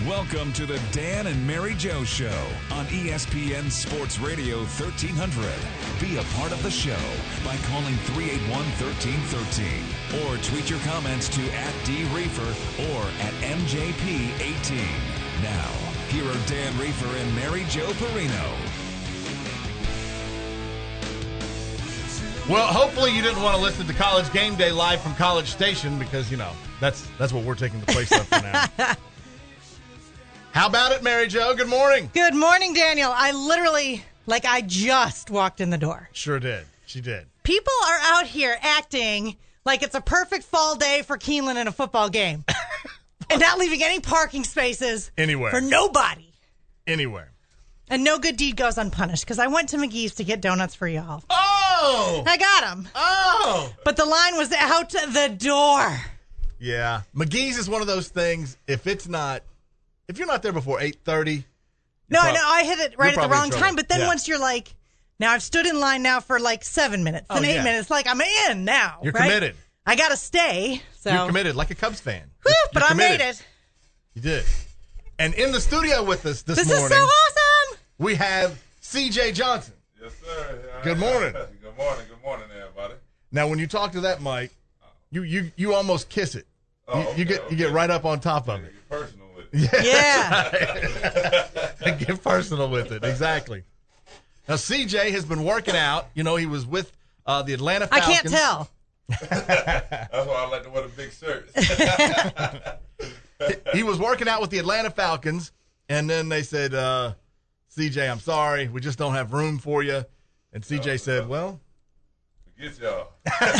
Welcome to the Dan and Mary Jo Show on ESPN Sports Radio 1300. Be a part of the show by calling 381-1313 or tweet your comments to @DReefer or @MJP18. Now, here are Dan Reefer and Mary Jo Perino. Well, hopefully you didn't want to listen to College Game Day live from College Station because, that's what we're taking the place of for now. How about it, Mary Jo? Good morning. Good morning, Daniel. I literally, I just walked in the door. Sure did. She did. People are out here acting like it's a perfect fall day for Keeneland in a football game. And not leaving any parking spaces anywhere for nobody. Anywhere. And no good deed goes unpunished because I went to McGee's to get donuts for y'all. Oh! I got them. Oh! But the line was out the door. Yeah. McGee's is one of those things, if you're not there before 8:30. No, I hit it right at the wrong time. But then yeah. once you're now I've stood in line now for 7 minutes. Then 8 minutes. I'm in now. You're right? committed. I got to stay. So. You're committed like a Cubs fan. Whew, but I committed. made it. You did. And in the studio with us this morning. This is so awesome. We have C.J. Johnson. Yes, sir. Good morning. Good morning. Good morning, everybody. Now, when you talk to that mic, you almost kiss it. You get right up on top of it. Get personal with it. Yeah. Get personal with it. Exactly. Now, CJ has been working out. He was with the Atlanta Falcons. I can't tell. That's why I like to wear the big shirts. He was working out with the Atlanta Falcons, and then they said, CJ, I'm sorry, we just don't have room for you. And CJ said, well, Forget y'all.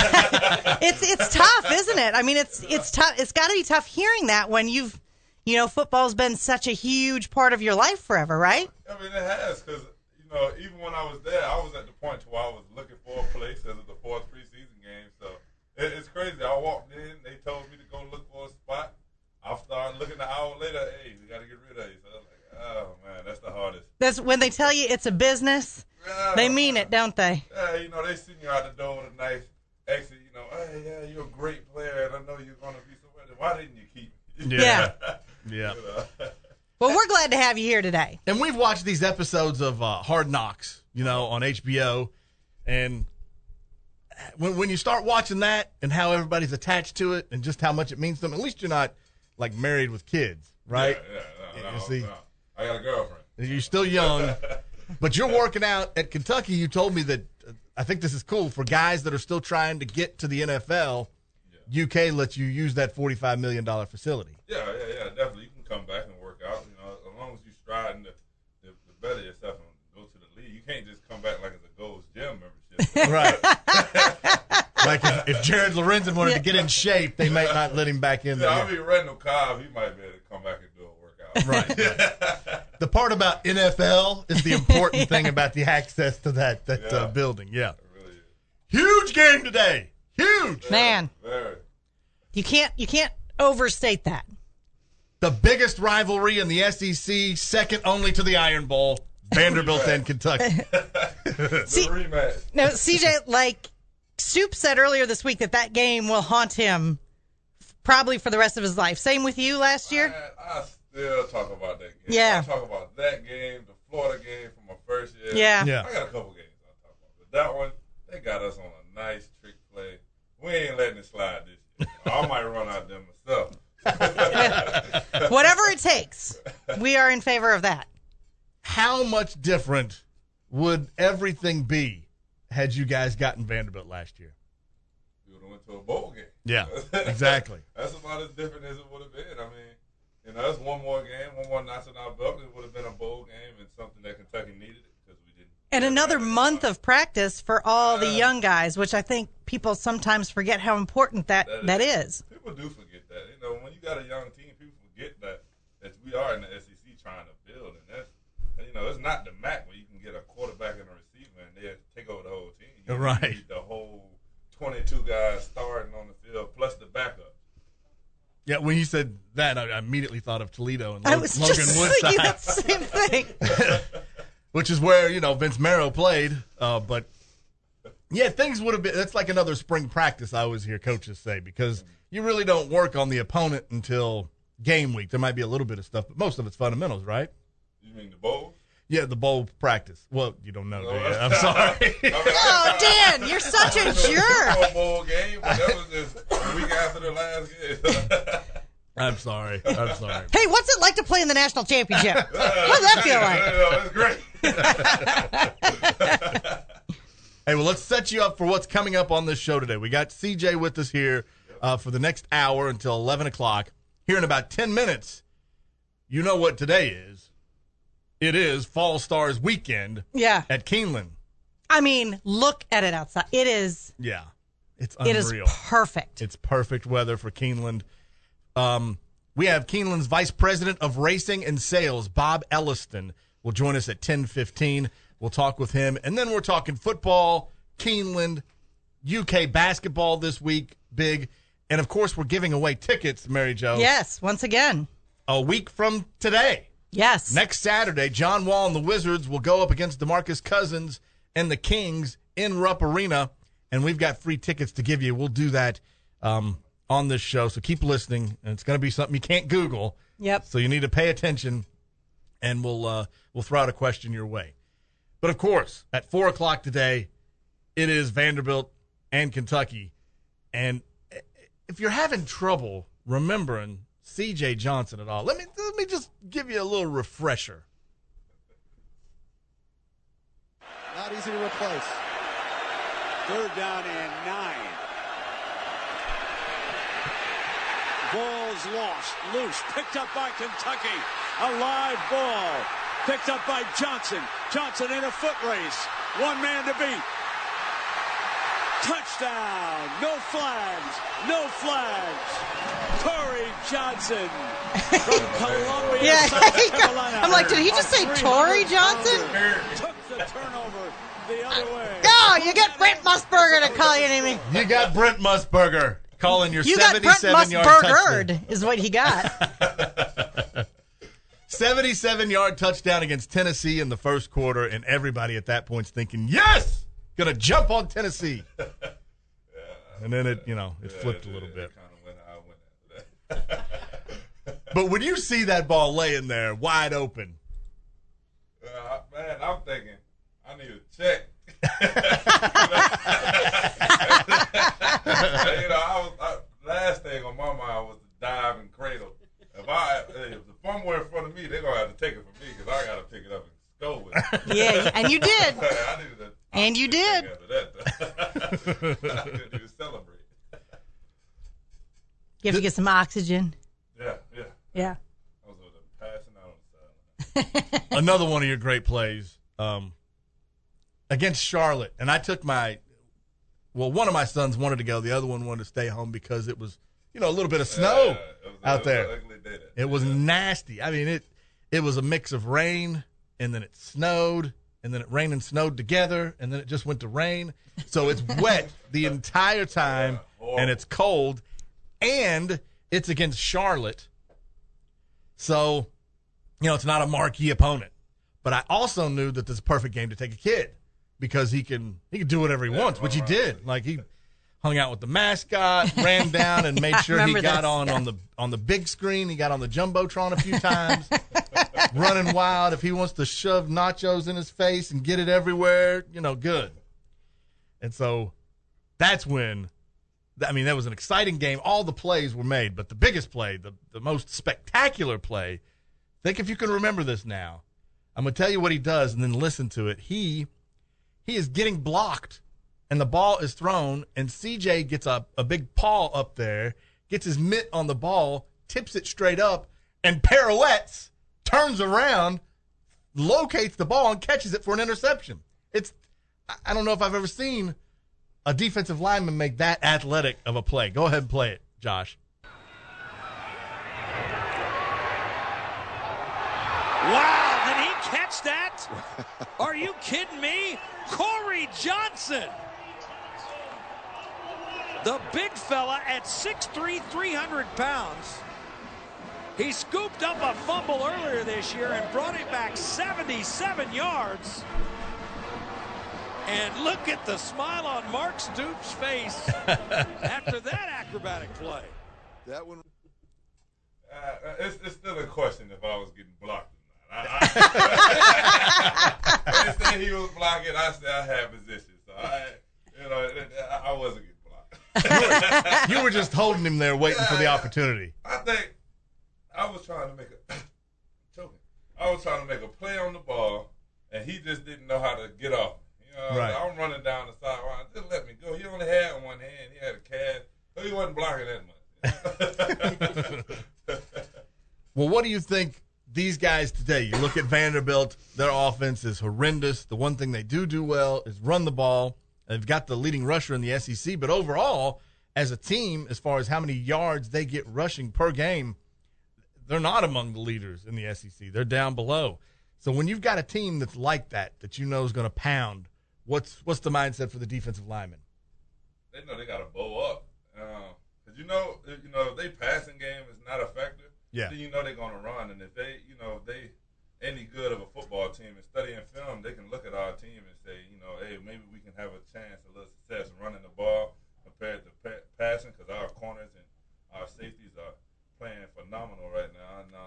It's tough, isn't it? I mean, it's tough. It's got to be tough hearing that when football's been such a huge part of your life forever, right? I mean, it has, because, even when I was there, I was at the point where I was looking for a place as of the fourth preseason game. So it's crazy. I walked in, they told me to go look for a spot. I started looking an hour later, hey, we got to get rid of you. So I was like, oh, man, that's the hardest. That's when they tell you it's a business. They mean it, don't they? Yeah, they send you out the door with a nice exit. Hey, yeah, you're a great player, and I know you're going to be somewhere. Why didn't you keep me? Yeah. Well, we're glad to have you here today. And we've watched these episodes of Hard Knocks, on HBO. And when you start watching that and how everybody's attached to it and just how much it means to them, at least you're not, married with kids, right? Yeah, You see, I got a girlfriend. You're still young, but you're working out at Kentucky. You told me that I think this is cool for guys that are still trying to get to the NFL. Yeah. UK lets you use that $45 million facility. Yeah, definitely. You can come back and work out. As long as you striving to better yourself and go to the league. You can't just come back like it's a Gold's Gym membership. Right. Like if Jared Lorenzen wanted to get in shape, they might not let him back in there. I'll be Randall Cobb. He might be able to come back and do a workout. Right. The part about NFL is the important thing about the access to that building. Yeah. It really is. Huge game today. Huge. Man. Very. You can't overstate that. The biggest rivalry in the SEC, second only to the Iron Bowl, Vanderbilt and Kentucky. The rematch. No, CJ, Stoop said earlier this week that game will haunt him probably for the rest of his life. Same with you last year? Man, I still talk about that game. Yeah. I talk about that game, the Florida game from my first year. Yeah. I got a couple games I talk about. But that one, they got us on a nice trick play. We ain't letting it slide this year. I might run out there myself. Whatever it takes, we are in favor of that. How much different would everything be had you guys gotten Vanderbilt last year? We would have went to a bowl game. Yeah, exactly. That's about as different as it would have been. I mean, that's one more game, one more notch in our belt. It would have been a bowl game and something that Kentucky needed because we didn't. And another month of practice for all the young guys, which I think people sometimes forget how important that is. People do forget that. When you got a young team, people forget that we are in the SEC trying to build, and that's it's not the MAC where you can get a quarterback and a receiver and they take over the whole team. You need the whole 22 guys starting on the field plus the backup. Yeah, when you said that, I immediately thought of Toledo and I was Logan just Woodside. thinking that same thing. Which is where, Vince Marrow played. But, yeah, things would have been – that's like another spring practice I always hear coaches say because you really don't work on the opponent until game week. There might be a little bit of stuff, but most of it's fundamentals, right? You mean the bowl? Yeah, the bowl practice. Well, you don't know, do you? I'm sorry. Oh, Dan, you're such a jerk. Bowl game, but that was just a week after the last game. I'm sorry. Hey, what's it like to play in the national championship? What does that feel like? It's great. Hey, well, let's set you up for what's coming up on this show today. We got CJ with us here for the next hour until 11 o'clock. Here in about 10 minutes, you know what today is. It is Fall Stars weekend at Keeneland. I mean, look at it outside. It is. Yeah, it's unreal. It is perfect. It's perfect weather for Keeneland. We have Keeneland's Vice President of Racing and Sales, Bob Elliston, will join us at 10:15. We'll talk with him. And then we're talking football, Keeneland, UK basketball this week, big. And, of course, we're giving away tickets, Mary Jo. Yes, once again. A week from today. Yes. Next Saturday, John Wall and the Wizards will go up against DeMarcus Cousins and the Kings in Rupp Arena. And we've got free tickets to give you. We'll do that on this show. So keep listening. And it's going to be something you can't Google. Yep. So you need to pay attention. And we'll throw out a question your way. But, of course, at 4 o'clock today, it is Vanderbilt and Kentucky. And if you're having trouble remembering C.J. Johnson at all, let me just give you a little refresher. Not easy to replace. 3rd down and 9. Ball's lost, loose, picked up by Kentucky. A live ball, picked up by Johnson. Johnson in a foot race. One man to beat. Touchdown. No flags. No flags. Corey Johnson from Columbia, South Carolina. I'm like, did he just say Torrey Johnson? Took the turnover the other way. Oh, you get Brent Musburger to call you name. You got Brent Musburger calling your 77-yard touchdown. Is what he got. 77-yard touchdown against Tennessee in the first quarter, and everybody at that point's thinking, yes, going to jump on Tennessee. And then it flipped a little bit. But when you see that ball laying there wide open, man, I'm thinking I need a check. Last thing on my mind was the dive and cradle. If the fumble in front of me, they're gonna have to take it from me because I gotta pick it up and go with it. Yeah, and you did. I needed to. And you did. After that, I couldn't even celebrate. You have to get some oxygen. Yeah. I was passing out on the sideline. Another one of your great plays against Charlotte. And I took one of my sons wanted to go. The other one wanted to stay home because it was, a little bit of snow out there. It was nasty. I mean, it was a mix of rain, and then it snowed, and then it rained and snowed together, and then it just went to rain. So it's wet the entire time, and it's cold, and it's against Charlotte. So, it's not a marquee opponent. But I also knew that this is a perfect game to take a kid because he can do whatever he wants, which he did. Like, he hung out with the mascot, ran down and made sure he got on the big screen. He got on the Jumbotron a few times, running wild. If he wants to shove nachos in his face and get it everywhere, good. And so that's when, that was an exciting game. All the plays were made, but the biggest play, the most spectacular play, think if you can remember this now. I'm going to tell you what he does and then listen to it. He is getting blocked, and the ball is thrown, and CJ gets a big paw up there, gets his mitt on the ball, tips it straight up, and pirouettes, turns around, locates the ball, and catches it for an interception. I don't know if I've ever seen a defensive lineman make that athletic of a play. Go ahead and play it, Josh. Wow, did he catch that? Are you kidding me? Corey Johnson. The big fella at 6'3", 300 pounds. He scooped up a fumble earlier this year and brought it back 77 yards. And look at the smile on Mark Stoops' face after that acrobatic play. That one. It's still a question if I was getting blocked or not. They said he was blocking. I said I had position, so I wasn't getting blocked. You were just holding him there, waiting for the opportunity. I think I was trying to make a play on the ball, and he just didn't know how to get off. Right. I'm running down the sideline. Just let me go. He only had one hand. He had a cast, so he wasn't blocking that much. Well, what do you think these guys today? You look at Vanderbilt, their offense is horrendous. The one thing they do well is run the ball. They've got the leading rusher in the SEC, but overall, as a team, as far as how many yards they get rushing per game, they're not among the leaders in the SEC. They're down below. So when you've got a team that's like that you know is going to pound, what's the mindset for the defensive linemen? They know they got to bow up. Because if they passing game is not effective, yeah, then they're going to run. And if they any good of a football team and studying film, they can look at our team and say, hey, maybe we can have a chance, a little success running the ball compared to passing, because our corners and our safeties are playing phenomenal right now. And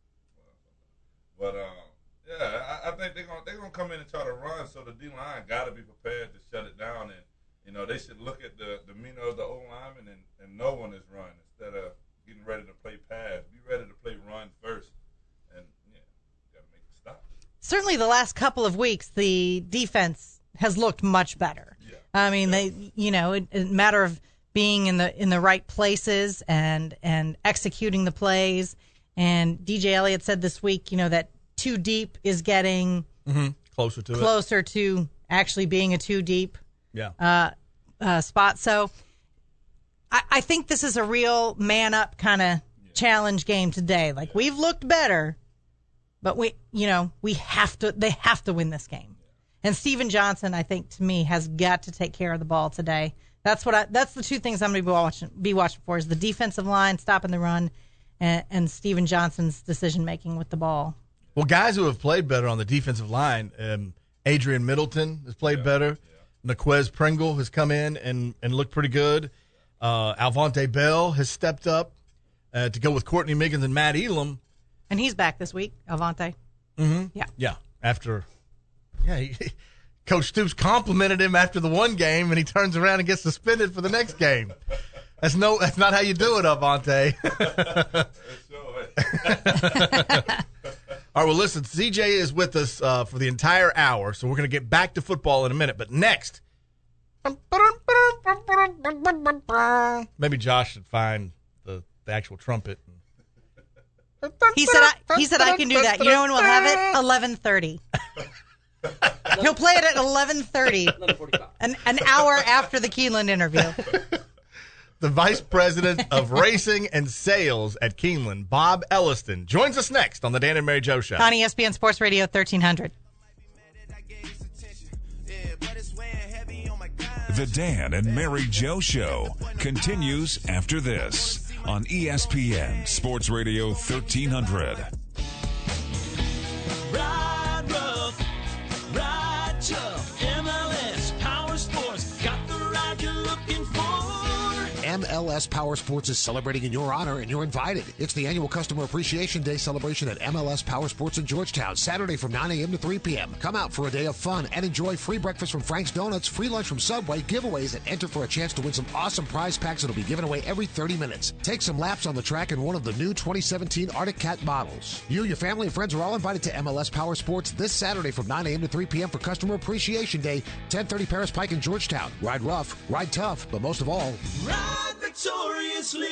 I think they're gonna come in and try to run. So the D line got to be prepared to shut it down, and they should look at the demeanor of the O lineman and know when it's run instead of getting ready to play pass. Be ready to play run first, and got to make it stop. Certainly, the last couple of weeks, the defense has looked much better. Yeah. I mean, it's a matter of being in the right places and executing the plays. And DJ Elliott said this week, that two deep is getting closer to actually being a two deep spot. So I think this is a real man up kind of challenge game today. Like, we've looked better, but they have to win this game. And Steven Johnson, I think, to me, has got to take care of the ball today. That's the two things I'm going to be watching for: is the defensive line stopping the run, and Steven Johnson's decision making with the ball. Well, guys who have played better on the defensive line, Adrian Middleton has played better. Yeah. Naquez Pringle has come in and looked pretty good. Alvonte Bell has stepped up to go with Courtney Miggins and Matt Elam. And he's back this week, Alvonte. Mm-hmm. Yeah. Coach Stoops complimented him after the one game, and he turns around and gets suspended for the next game. That's not how you do it, Alvonte. All right, well, listen, CJ is with us for the entire hour, so we're going to get back to football in a minute. But next, maybe Josh should find the actual trumpet. He said I can do that. You know when we'll have it? 11:30. He'll play it at 11:30, an hour after the Keeneland interview. The Vice President of Racing and Sales at Keeneland, Bob Elliston, joins us next on the Dan and Mary Jo Show. On ESPN Sports Radio 1300. The Dan and Mary Jo Show continues after this on ESPN Sports Radio 1300. Ride rough, ride tough, MLS Power Sports, got the ride you're looking for. MLS Power Sports is celebrating in your honor, and you're invited. It's the annual Customer Appreciation Day celebration at MLS Power Sports in Georgetown, Saturday from 9 a.m. to 3 p.m. Come out for a day of fun and enjoy free breakfast from Frank's Donuts, free lunch from Subway, giveaways, and enter for a chance to win some awesome prize packs that will be given away every 30 minutes. Take some laps on the track in one of the new 2017 Arctic Cat models. You, your family, and friends are all invited to MLS Power Sports this Saturday from 9 a.m. to 3 p.m. for Customer Appreciation Day, 1030 Paris Pike in Georgetown. Ride rough, ride tough, but most of all, ride victoriously.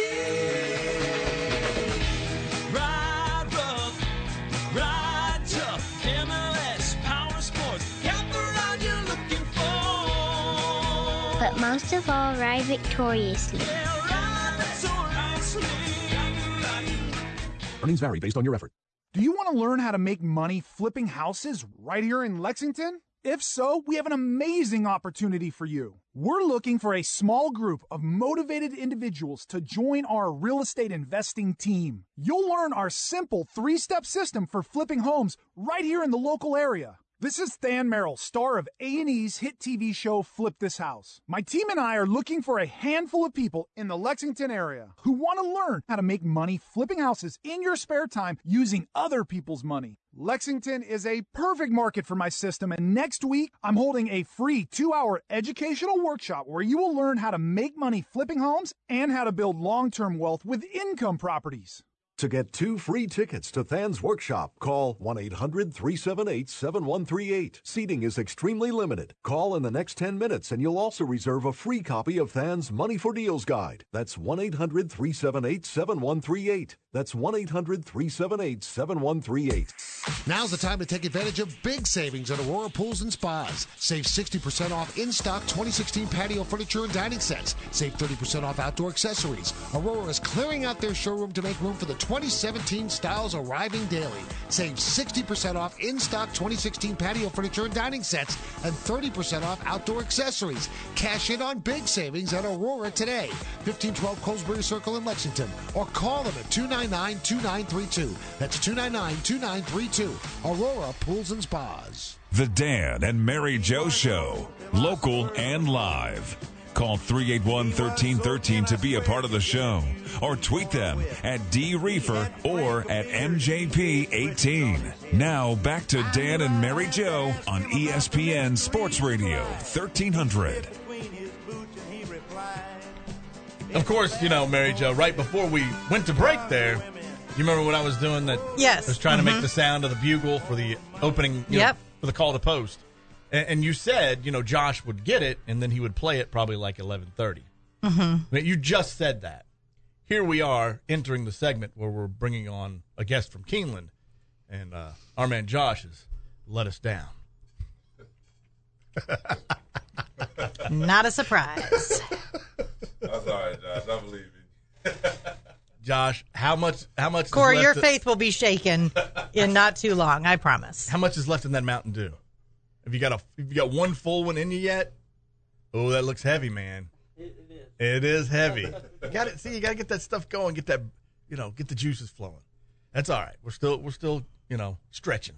Ride rough, ride tough. MLS Power Sports, got the ride you're looking for. But most of all, ride victoriously. Yeah, ride victoriously. Earnings vary based on your effort. Do you want to learn how to make money flipping houses right here in Lexington? If so, we have an amazing opportunity for you. We're looking for a small group of motivated individuals to join our real estate investing team. You'll learn our simple 3-step system for flipping homes right here in the local area. This is Than Merrill, star of A&E's hit TV show Flip This House. My team and I are looking for a handful of people in the Lexington area who want to learn how to make money flipping houses in your spare time using other people's money. Lexington is a perfect market for my system, and next week I'm holding a free 2-hour educational workshop where you will learn how to make money flipping homes and how to build long-term wealth with income properties. To get 2 free tickets to Than's workshop, call 1-800-378-7138. Seating is extremely limited. Call in the next 10 minutes and you'll also reserve a free copy of Than's Money for Deals Guide. That's 1-800-378-7138. That's 1-800-378-7138. Now's the time to take advantage of big savings at Aurora Pools and Spas. Save 60% off in-stock 2016 patio furniture and dining sets. Save 30% off outdoor accessories. Aurora is clearing out their showroom to make room for the 2017 styles arriving daily. Save 60% off in-stock 2016 patio furniture and dining sets and 30% off outdoor accessories. Cash in on big savings at Aurora today. 1512 Colesbury Circle in Lexington. Or call them at 299-2932. That's 299-2932. Aurora Pools and Spas. The Dan and Mary Joe Show, local and live. Call 381-1313 to be a part of the show, or tweet them at DReefer or at MJP18. Now back to Dan and Mary Joe on ESPN Sports Radio 1300. Of course, you know, Mary Jo, right before we went to break there, you remember when I was doing that? Yes. I was trying to make the sound of the bugle for the opening, you know, for the call to post. And you said, you know, Josh would get it, and then he would play it probably like 11:30. Mm-hmm. You just said that. Here we are entering the segment where we're bringing on a guest from Keeneland, and our man Josh has let us down. Not a surprise. That's all right, Josh. I believe you. Josh, how much? Corey, your faith will be shaken in not too long. I promise. How much is left in that Mountain Dew? Have you got one full one in you yet? Oh, that looks heavy, man. It is heavy. You got to get that stuff going. Get that, get the juices flowing. That's all right. We're still, stretching.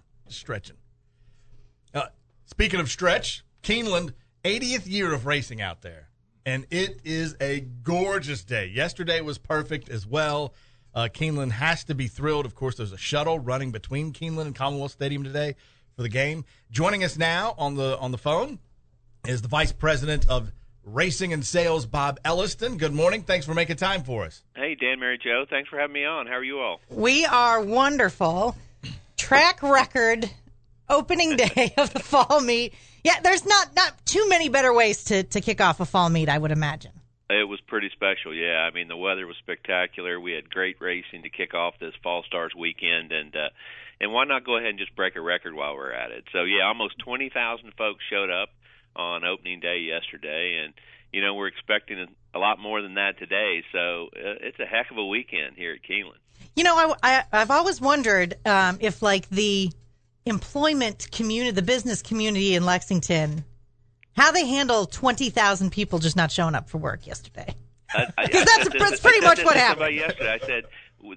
Speaking of stretch, Keeneland, 80th year of racing out there, and it is a gorgeous day. Yesterday was perfect as well. Keeneland has to be thrilled. Of course, there's a shuttle running between Keeneland and Commonwealth Stadium today for the game. Joining us now on the phone is the Vice President of Racing and Sales, Bob Elliston. Good morning. Thanks for making time for us. Hey, Dan, Mary Jo. Thanks for having me on. How are you all? We are wonderful. Track record opening day of the fall meet. Yeah, there's not too many better ways to kick off a fall meet, I would imagine. It was pretty special, yeah. I mean, the weather was spectacular. We had great racing to kick off this Fall Stars weekend, and why not go ahead and just break a record while we're at it? So, yeah, almost 20,000 folks showed up on opening day yesterday, and, we're expecting a lot more than that today. So it's a heck of a weekend here at Keeneland. I've always wondered if, like, the employment community, the business community in Lexington, how they handle 20,000 people just not showing up for work yesterday. Because that's pretty much what happened. Yesterday, I said,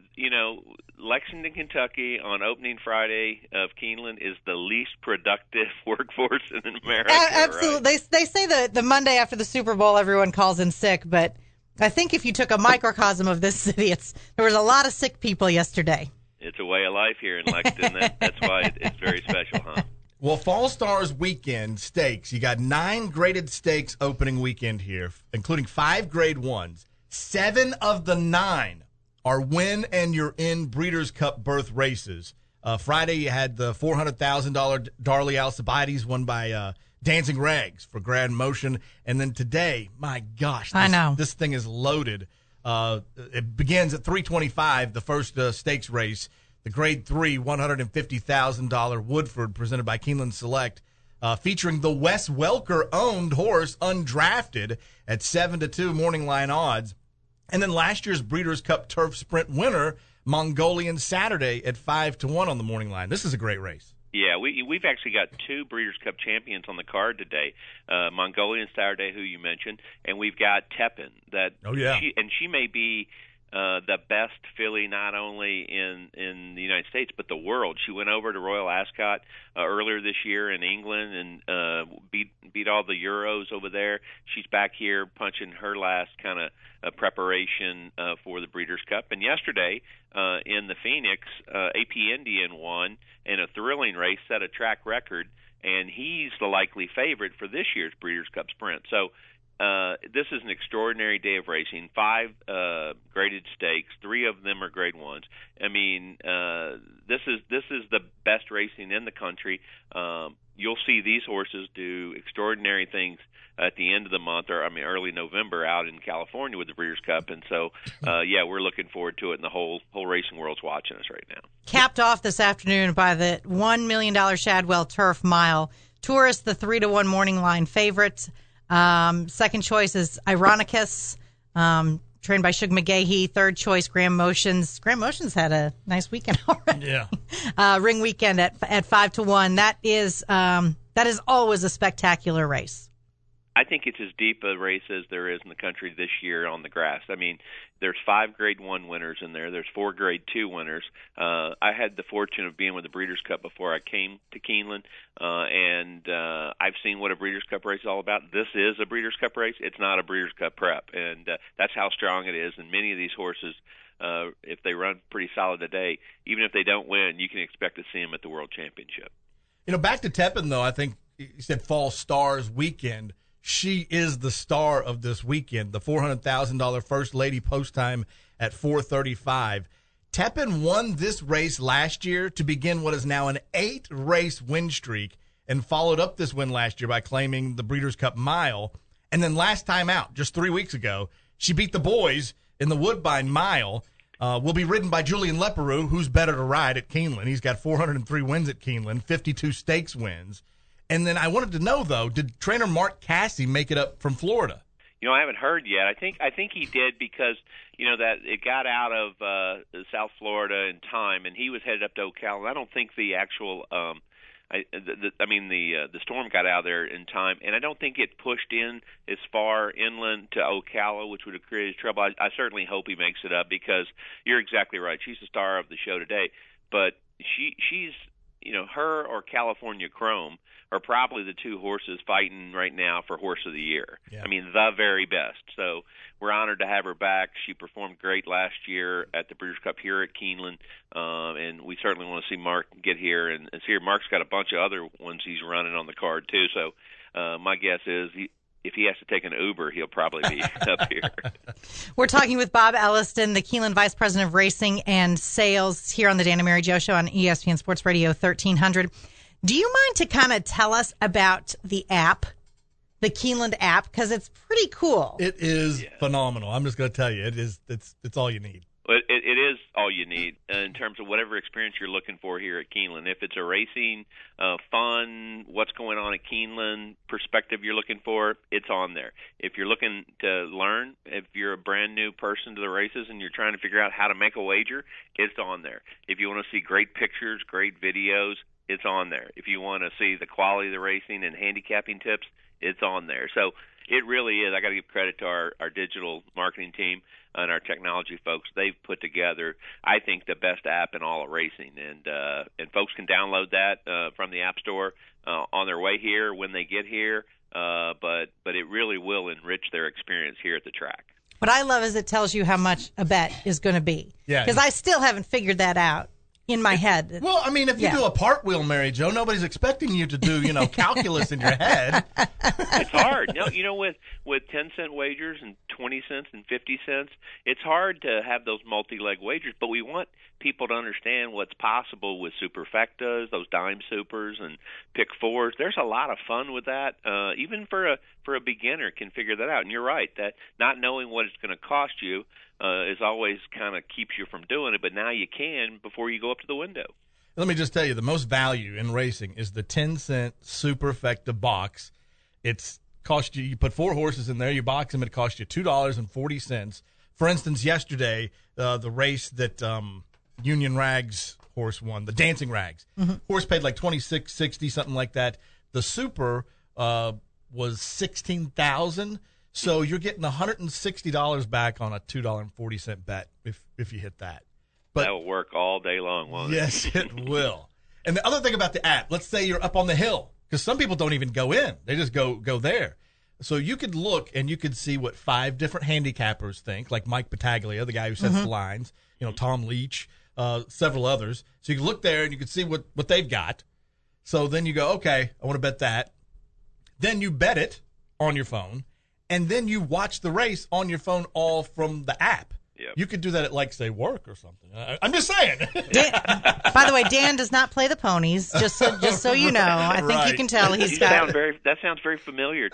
Lexington, Kentucky, on opening Friday of Keeneland is the least productive workforce in America. Absolutely. Right? They say the Monday after the Super Bowl, everyone calls in sick, but I think if you took a microcosm of this city, there was a lot of sick people yesterday. It's a way of life here in Lexington. That's why it's very special, huh? Well, Fall Stars weekend stakes. You got 9 graded stakes opening weekend here, including 5 grade 1s. 7 of the 9 are win and you're in Breeders' Cup berth races. Friday you had the $400,000 Darley Alcibiades won by Dancing Rags for Grand Motion. And then today, my gosh, this thing is loaded. It begins at 325, the first stakes race. The Grade 3 $150,000 Woodford presented by Keeneland Select, featuring the Wes Welker-owned horse Undrafted at 7-2 morning line odds. And then last year's Breeders' Cup Turf Sprint winner, Mongolian Saturday at 5-1 on the morning line. This is a great race. Yeah, we've actually got 2 Breeders' Cup champions on the card today. Mongolian Saturday, who you mentioned, and we've got Tepin. She may be the best filly not only in the United States but the world. She went over to Royal Ascot earlier this year in England and beat all the Euros over there. She's back here punching her last kind of preparation for the Breeders' Cup. And yesterday in the Phoenix, AP Indian won in a thrilling race, set a track record, and he's the likely favorite for this year's Breeders' Cup Sprint. So this is an extraordinary day of racing. 5 graded stakes, 3 of them are grade 1s. I mean, this is the best racing in the country. You'll see these horses do extraordinary things at the end of the month, or early November, out in California with the Breeders' Cup. And so, we're looking forward to it, and the whole racing world's watching us right now. Capped off this afternoon by the $1 million Shadwell Turf Mile. Tourist, the 3-1 morning line favorites. Second choice is Ironicus, trained by Shug McGahee. Third choice, Grand Motions. Grand Motions had a nice weekend already. Yeah. Ring Weekend at 5-1. That is always a spectacular race. I think it's as deep a race as there is in the country this year on the grass. I mean, there's 5 Grade 1 winners in there. There's 4 Grade 2 winners. I had the fortune of being with the Breeders' Cup before I came to Keeneland, and I've seen what a Breeders' Cup race is all about. This is a Breeders' Cup race. It's not a Breeders' Cup prep, and that's how strong it is. And many of these horses, if they run pretty solid today, even if they don't win, you can expect to see them at the World Championship. Back to Tepin, though, I think you said Fall Stars weekend. She is the star of this weekend, the $400,000 First Lady post time at 4:35. Tepin won this race last year to begin what is now an 8-race win streak, and followed up this win last year by claiming the Breeders' Cup Mile. And then last time out, just 3 weeks ago, she beat the boys in the Woodbine Mile. Will be ridden by Julian Leparoux, who's better to ride at Keeneland. He's got 403 wins at Keeneland, 52 stakes wins. And then I wanted to know, though, did trainer Mark Casse make it up from Florida? I haven't heard yet. I think he did because that it got out of South Florida in time, and he was headed up to Ocala. I don't think the actual the storm got out of there in time, and I don't think it pushed in as far inland to Ocala, which would have created trouble. I certainly hope he makes it up because you're exactly right. She's the star of the show today, but she's her or California Chrome are probably the 2 horses fighting right now for Horse of the Year. Yeah. The very best. So we're honored to have her back. She performed great last year at the Breeders' Cup here at Keeneland, and we certainly want to see Mark get here and see her. Mark's got a bunch of other ones he's running on the card, too. So my guess is if he has to take an Uber, he'll probably be up here. We're talking with Bob Elliston, the Keeneland Vice President of Racing and Sales, here on the Dan and Mary Jo Show on ESPN Sports Radio 1300. Do you mind to kind of tell us about the app, the Keeneland app, because it's pretty cool? It is phenomenal. I'm just going to tell you, it's all you need. It is all you need in terms of whatever experience you're looking for here at Keeneland. If it's a racing, fun, what's going on at Keeneland perspective you're looking for, it's on there. If you're looking to learn, if you're a brand new person to the races and you're trying to figure out how to make a wager, it's on there. If you want to see great pictures, great videos, it's on there. If you want to see the quality of the racing and handicapping tips, it's on there. So it really is. I got to give credit to our digital marketing team and our technology folks. They've put together, I think, the best app in all of racing, and folks can download that from the App Store on their way here when they get here. But it really will enrich their experience here at the track. What I love is it tells you how much a bet is going to be. Yeah, because I still haven't figured that out in my head. Well, if you do a part-wheel, Mary Jo, nobody's expecting you to do, calculus in your head. It's hard. With 10-cent wagers and 20 cents and 50 cents, it's hard to have those multi-leg wagers, but we want people to understand what's possible with superfectas, those dime supers and pick fours. There's a lot of fun with that. Even for a beginner can figure that out. And you're right, that not knowing what it's going to cost you is always kind of keeps you from doing it, but now you can before you go up to the window. Let me just tell you, the most value in racing is the 10-cent superfecta box. It's cost you put 4 horses in there, you box them, it costs you $2.40. For instance, yesterday, the race that Union Rags horse won, the Dancing Rags. Mm-hmm. Horse paid like $26.60, something like that. The super was $16,000. So you're getting $160 back on a $2.40 bet if you hit that. But that will work all day long, won't it? Yes, it will. And the other thing about the app, let's say you're up on the hill, because some people don't even go in. They just go there. So you could look and you could see what 5 different handicappers think, like Mike Battaglia, the guy who sets the lines, Tom Leach, several others. So you can look there and you can see what they've got. So then you go, okay, I want to bet that. Then you bet it on your phone, and then you watch the race on your phone all from the app. Yep. You could do that at, like, say, work or something. I'm just saying. By the way, Dan does not play the ponies, just so you know. I think you can tell that sounds very familiar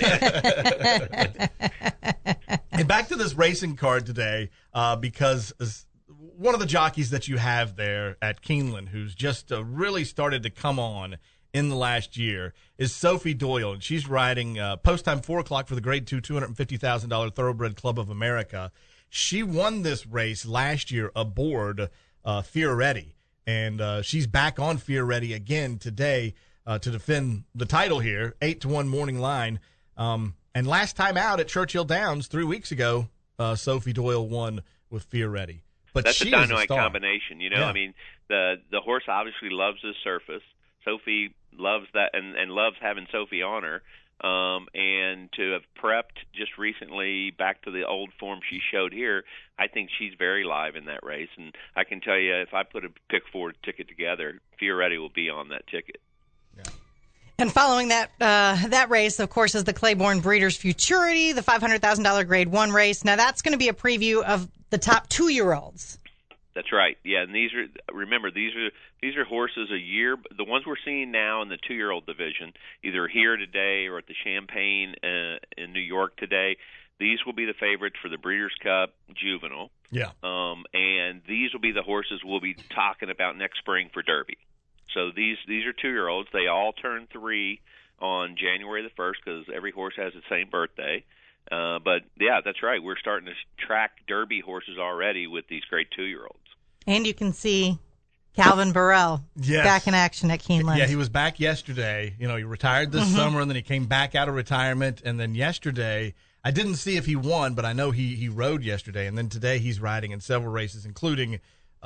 to you, Dan. And back to this racing card today, because one of the jockeys that you have there at Keeneland, who's just really started to come on in the last year, is Sophie Doyle, and she's riding post-time 4 o'clock for the Grade 2 $250,000 Thoroughbred Club of America. She won this race last year aboard Fioretti, and she's back on Fioretti again today to defend the title here, 8-1 morning line. And last time out at Churchill Downs 3 weeks ago, Sophie Doyle won with Fioretti. But that's she a dynamite star. combination, Yeah. I mean, the horse obviously loves this surface. Sophie loves that and loves having Sophie on her. And to have prepped just recently back to the old form she showed here, I think she's very live in that race. And I can tell you, if I put a pick forward ticket together, Fioretti will be on that ticket. Yeah. And following that race, of course, is the Claiborne Breeders' Futurity, the $500,000 Grade 1 race. Now, that's going to be a preview of the top 2-year-olds. That's right. Yeah, and these are horses a year. The ones we're seeing now in the 2-year-old division, either here today or at the Champaign in New York today. These will be the favorites for the Breeders' Cup Juvenile. Yeah. And these will be the horses we'll be talking about next spring for Derby. So these are 2-year-olds. They all turn 3 on January the 1st because every horse has the same birthday. But yeah, that's right. We're starting to track Derby horses already with these great 2-year-olds. And you can see Calvin Burrell back in action at Keeneland. Yeah, he was back yesterday. He retired this summer, and then he came back out of retirement. And then yesterday, I didn't see if he won, but I know he rode yesterday. And then today he's riding in several races, including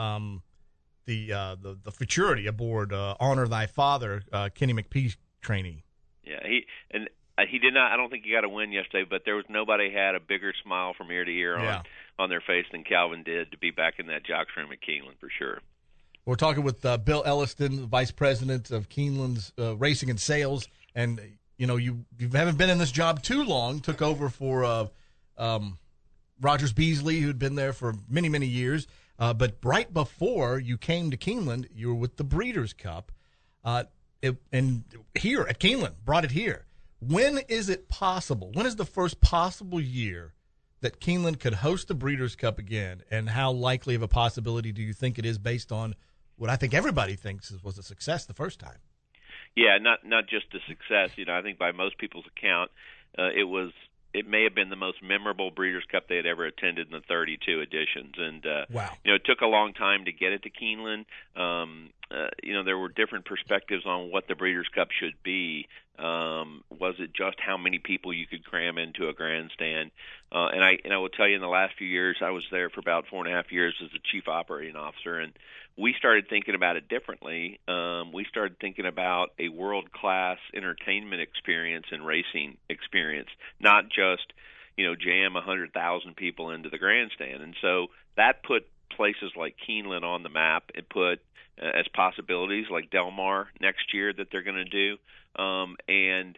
the Futurity aboard Honor Thy Father, Kenny McPhee trainee. Yeah, he did not. I don't think he got a win yesterday, but there was nobody had a bigger smile from ear to ear on their face than Calvin did to be back in that jocks room at Keeneland for sure. We're talking with Bill Elliston, Vice President of Keeneland's Racing and Sales, and you haven't been in this job too long. Took over for Rogers Beasley, who'd been there for many, many years. But right before you came to Keeneland, you were with the Breeders' Cup, and here at Keeneland, brought it here. When is it possible? When is the first possible year that Keeneland could host the Breeders' Cup again, and how likely of a possibility do you think it is based on what I think everybody thinks was a success the first time? Yeah, not just a success. I think by most people's account, it may have been the most memorable Breeders' Cup they had ever attended in the 32 editions. And wow, it took a long time to get it to Keeneland. There were different perspectives on what the Breeders' Cup should be. Was it just how many people you could cram into a grandstand? And I will tell you, in the last few years, I was there for about 4.5 years as the chief operating officer, and we started thinking about it differently. We started thinking about a world-class entertainment experience and racing experience, not just, jam 100,000 people into the grandstand. And so that put places like Keeneland on the map. It put as possibilities like Del Mar next year that they're going to do. And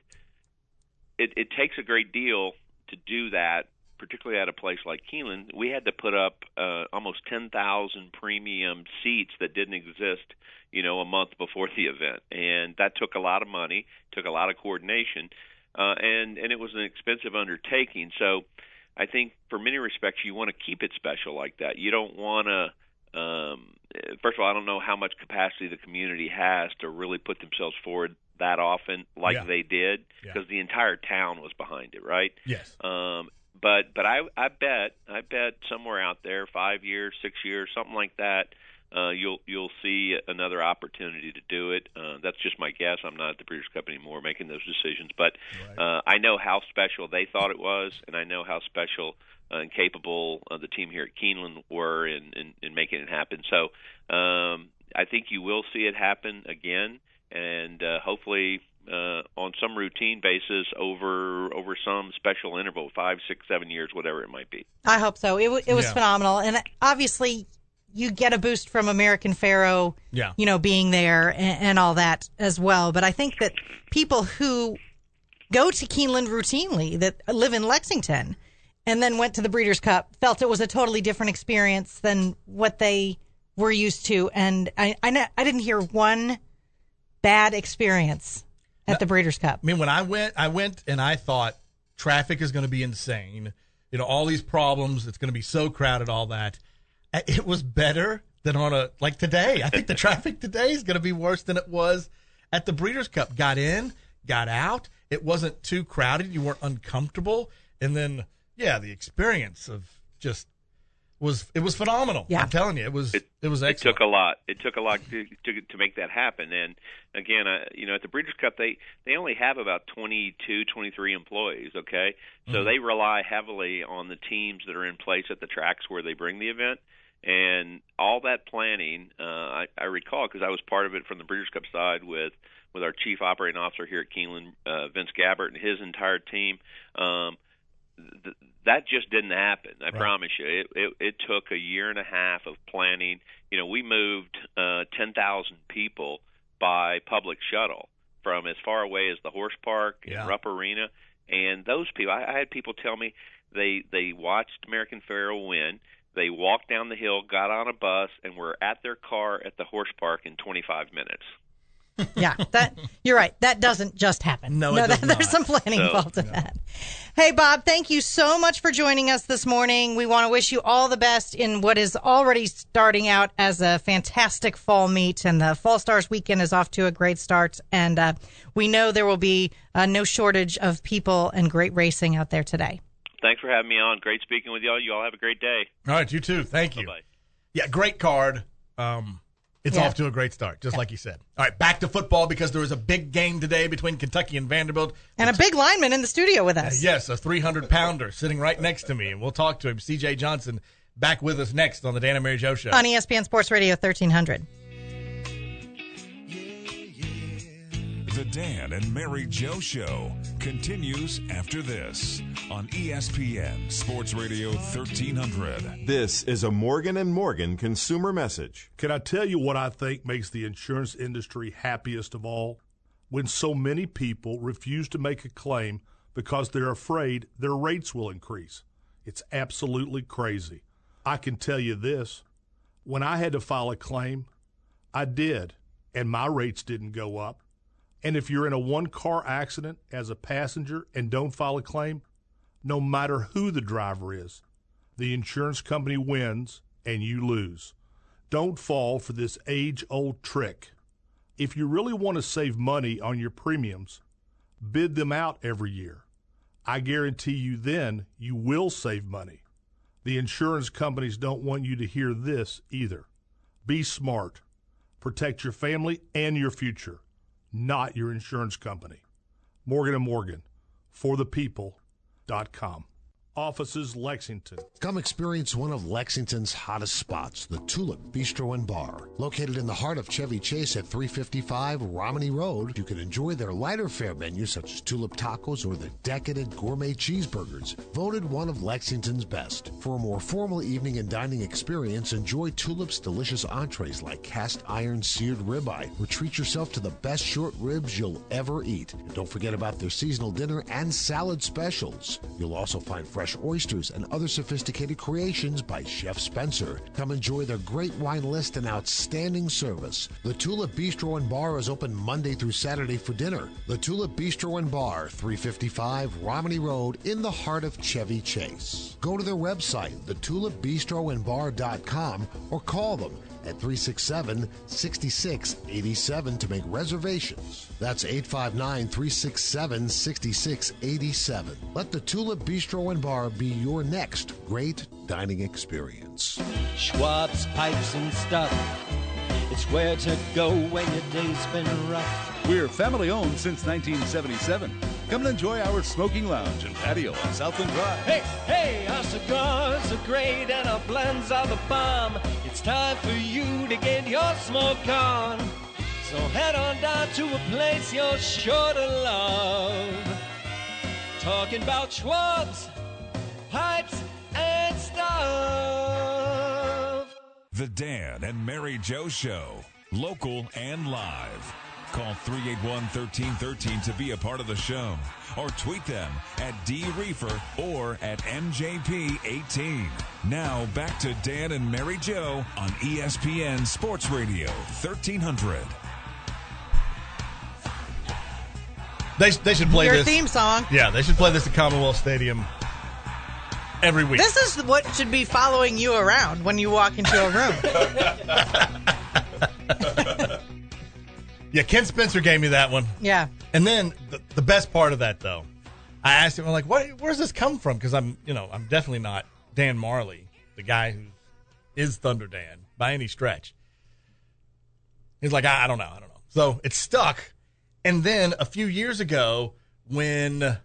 it takes a great deal to do that, particularly at a place like Keeneland. We had to put up almost 10,000 premium seats that didn't exist, a month before the event. And that took a lot of money, took a lot of coordination, and it was an expensive undertaking. So I think for many respects, you want to keep it special like that. You don't want to first of all, I don't know how much capacity the community has to really put themselves forward that often like they did, because the entire town was behind it, right? Yes. But I bet somewhere out there, 5 years, 6 years, something like that, you'll see another opportunity to do it. That's just my guess. I'm not at the Breeders' Cup anymore making those decisions, but I know how special they thought it was, and I know how special and capable the team here at Keeneland were in making it happen. So I think you will see it happen again, and hopefully on some routine basis over some special interval, 5, 6, 7 years, whatever it might be. I hope so. It was phenomenal, and obviously you get a boost from American Pharoah, being there and all that as well. But I think that people who go to Keeneland routinely, that live in Lexington, and then went to the Breeders' Cup, felt it was a totally different experience than what they were used to. And I didn't hear one bad experience at the Breeders' Cup. I mean, when I went and I thought traffic is going to be insane. All these problems. It's going to be so crowded, all that. It was better than like today. I think the traffic today is going to be worse than it was at the Breeders' Cup. Got in, got out. It wasn't too crowded. You weren't uncomfortable. And then, the experience of just was phenomenal. Yeah. I'm telling you, it was excellent. It took a lot. It took a lot to make that happen. And again, at the Breeders' Cup, they only have about 22, 23 employees. Okay, so they rely heavily on the teams that are in place at the tracks where they bring the event. And all that planning, I recall because I was part of it from the Breeders' Cup side with our chief operating officer here at Keeneland, Vince Gabbert, and his entire team. That just didn't happen. I promise you. It took a year and a half of planning. We moved 10,000 people by public shuttle from as far away as the Horse Park and Rupp Arena. And those people, I had people tell me they watched American Pharoah win. They walked down the hill, got on a bus, and were at their car at the Horse Park in 25 minutes. Yeah, you're right. That doesn't just happen. No, it does not. There's some planning involved in that. Hey, Bob, thank you so much for joining us this morning. We want to wish you all the best in what is already starting out as a fantastic fall meet, and the Fall Stars weekend is off to a great start. And we know there will be no shortage of people and great racing out there today. Thanks for having me on. Great speaking with y'all. You all have a great day. All right, you too. Thank you. Bye-bye. Yeah, great card. It's off to a great start, just like you said. All right, back to football because there is a big game today between Kentucky and Vanderbilt. And a big lineman in the studio with us. Yes, a 300-pounder sitting right next to me, and we'll talk to him. C.J. Johnson back with us next on the Dan and Mary Jo Show. On ESPN Sports Radio 1300. The Dan and Mary Jo Show continues after this on ESPN Sports Radio 1300. This is a Morgan & Morgan consumer message. Can I tell you what I think makes the insurance industry happiest of all? When so many people refuse to make a claim because they're afraid their rates will increase. It's absolutely crazy. I can tell you this. When I had to file a claim, I did, and my rates didn't go up. And if you're in a one-car accident as a passenger and don't file a claim, no matter who the driver is, the insurance company wins and you lose. Don't fall for this age-old trick. If you really want to save money on your premiums, bid them out every year. I guarantee you then you will save money. The insurance companies don't want you to hear this either. Be smart. Protect your family and your future. Not your insurance company. Morgan & Morgan, forthepeople.com. Offices, Lexington. Come experience one of Lexington's hottest spots, the Tulip Bistro and Bar. Located in the heart of Chevy Chase at 355 Romney Road, you can enjoy their lighter fare menus such as Tulip Tacos or the decadent gourmet cheeseburgers, voted one of Lexington's best. For a more formal evening and dining experience, enjoy Tulip's delicious entrees like cast iron seared ribeye, or treat yourself to the best short ribs you'll ever eat. And don't forget about their seasonal dinner and salad specials. You'll also find fresh oysters and other sophisticated creations by Chef Spencer. Come enjoy their great wine list and outstanding service. The Tulip Bistro and Bar is open Monday through Saturday for dinner. The Tulip Bistro and Bar, 355 Romney Road, in the heart of Chevy Chase. Go to their website, thetulipbistroandbar.com, or call them at 367-6687 to make reservations. That's 859-367-6687. Let the Tulip Bistro and Bar be your next great dining experience. Schwab's Pipes and Stuff. It's where to go when your day's been rough. We're family owned since 1977. Come and enjoy our smoking lounge and patio on Southland Drive. Hey, our cigars are great and our blends are the bomb. It's time for you to get your smoke on. So head on down to a place you're sure to love. Talking about Schwab's Pipes and Stuff. The Dan and Mary Jo Show, local and live. Call 381-1313 to be a part of the show, or tweet them at DReefer or at MJP18. Now back to Dan and Mary Jo on ESPN Sports Radio 1300. They should play Your this theme song. Yeah, they should play this at Commonwealth Stadium every week. This is what should be following you around when you walk into a room. Yeah, Ken Spencer gave me that one. Yeah. And then the best part of that, though, I asked him, I'm like, where's this come from? Because I'm definitely not Dan Marley, the guy who is Thunder Dan by any stretch. He's like, I don't know. So it stuck. And then a few years ago, when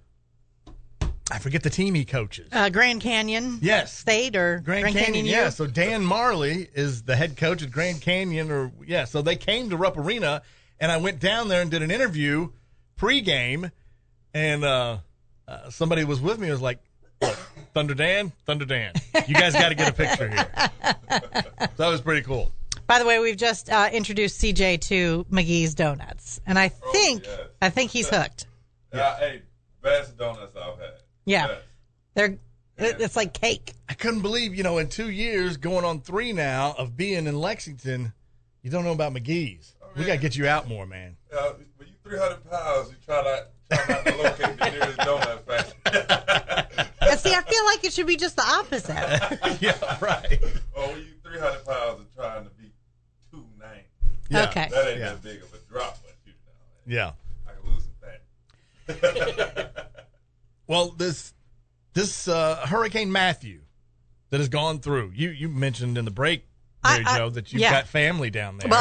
I forget the team he coaches. Grand Canyon. Yes. State or Grand Canyon U. Yeah. So Dan Marley is the head coach at Grand Canyon. So they came to Rupp Arena, and I went down there and did an interview pregame, and somebody was with me and was like, look, Thunder Dan, you guys got to get a picture here. So that was pretty cool. By the way, we've just introduced CJ to McGee's Donuts, and I think he's hooked. Yeah, hey, best donuts I've had. Yeah, it's like cake. I couldn't believe, in 2 years, going on 3 now of being in Lexington, you don't know about McGee's. We got to get you out more, man. When you 300 pounds, you try not to locate the nearest donut factory. See, I feel like it should be just the opposite. Yeah, right. Well, when you 300 pounds and trying to be 290. Yeah. Okay. That ain't that big of a drop, but Yeah. I can lose some fat. Well, this Hurricane Matthew that has gone through, you mentioned in the break, Mary Jo, that you've got family down there. Well,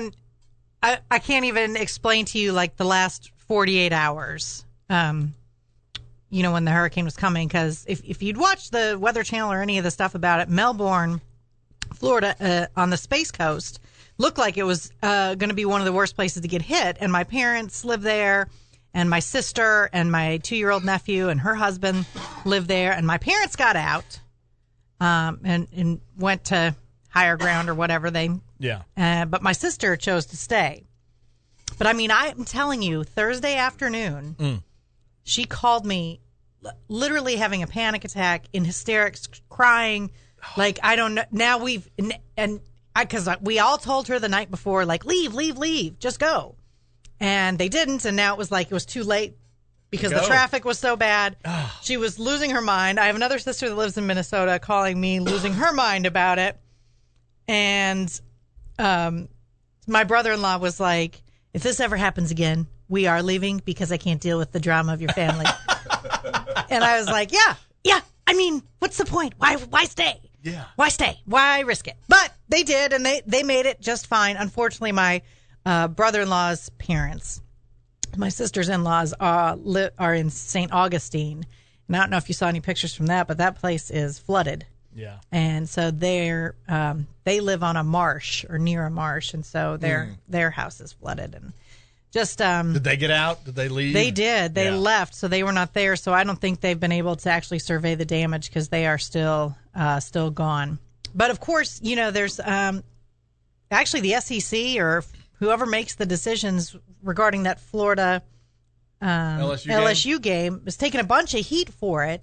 I can't even explain to you like the last 48 hours, when the hurricane was coming, because if you'd watched the Weather Channel or any of the stuff about it, Melbourne, Florida, on the Space Coast, looked like it was going to be one of the worst places to get hit. And my parents live there, and my sister and my 2-year-old nephew and her husband live there. And my parents got out and went to higher ground or whatever but my sister chose to stay. But I'm telling you, Thursday afternoon, she called me literally having a panic attack, in hysterics, crying. Like, I don't know. Now because we all told her the night before, like, leave, just go. And they didn't. And now it was too late because the traffic was so bad. She was losing her mind. I have another sister that lives in Minnesota calling me, losing her mind about it. And my brother-in-law was like, if this ever happens again, we are leaving because I can't deal with the drama of your family. And I was like, yeah. What's the point? Why stay? Yeah. Why stay? Why risk it? But they did, and they made it just fine. Unfortunately, my brother-in-law's parents, my sister's in-laws, are in St. Augustine. And I don't know if you saw any pictures from that, but that place is flooded. Yeah. And so they live on a marsh or near a marsh, and so their house is flooded. And just did they get out? Did they leave? They did. They left, so they were not there. So I don't think they've been able to actually survey the damage because they are still gone. But of course, there's actually the SEC or whoever makes the decisions regarding that Florida LSU game is taking a bunch of heat for it.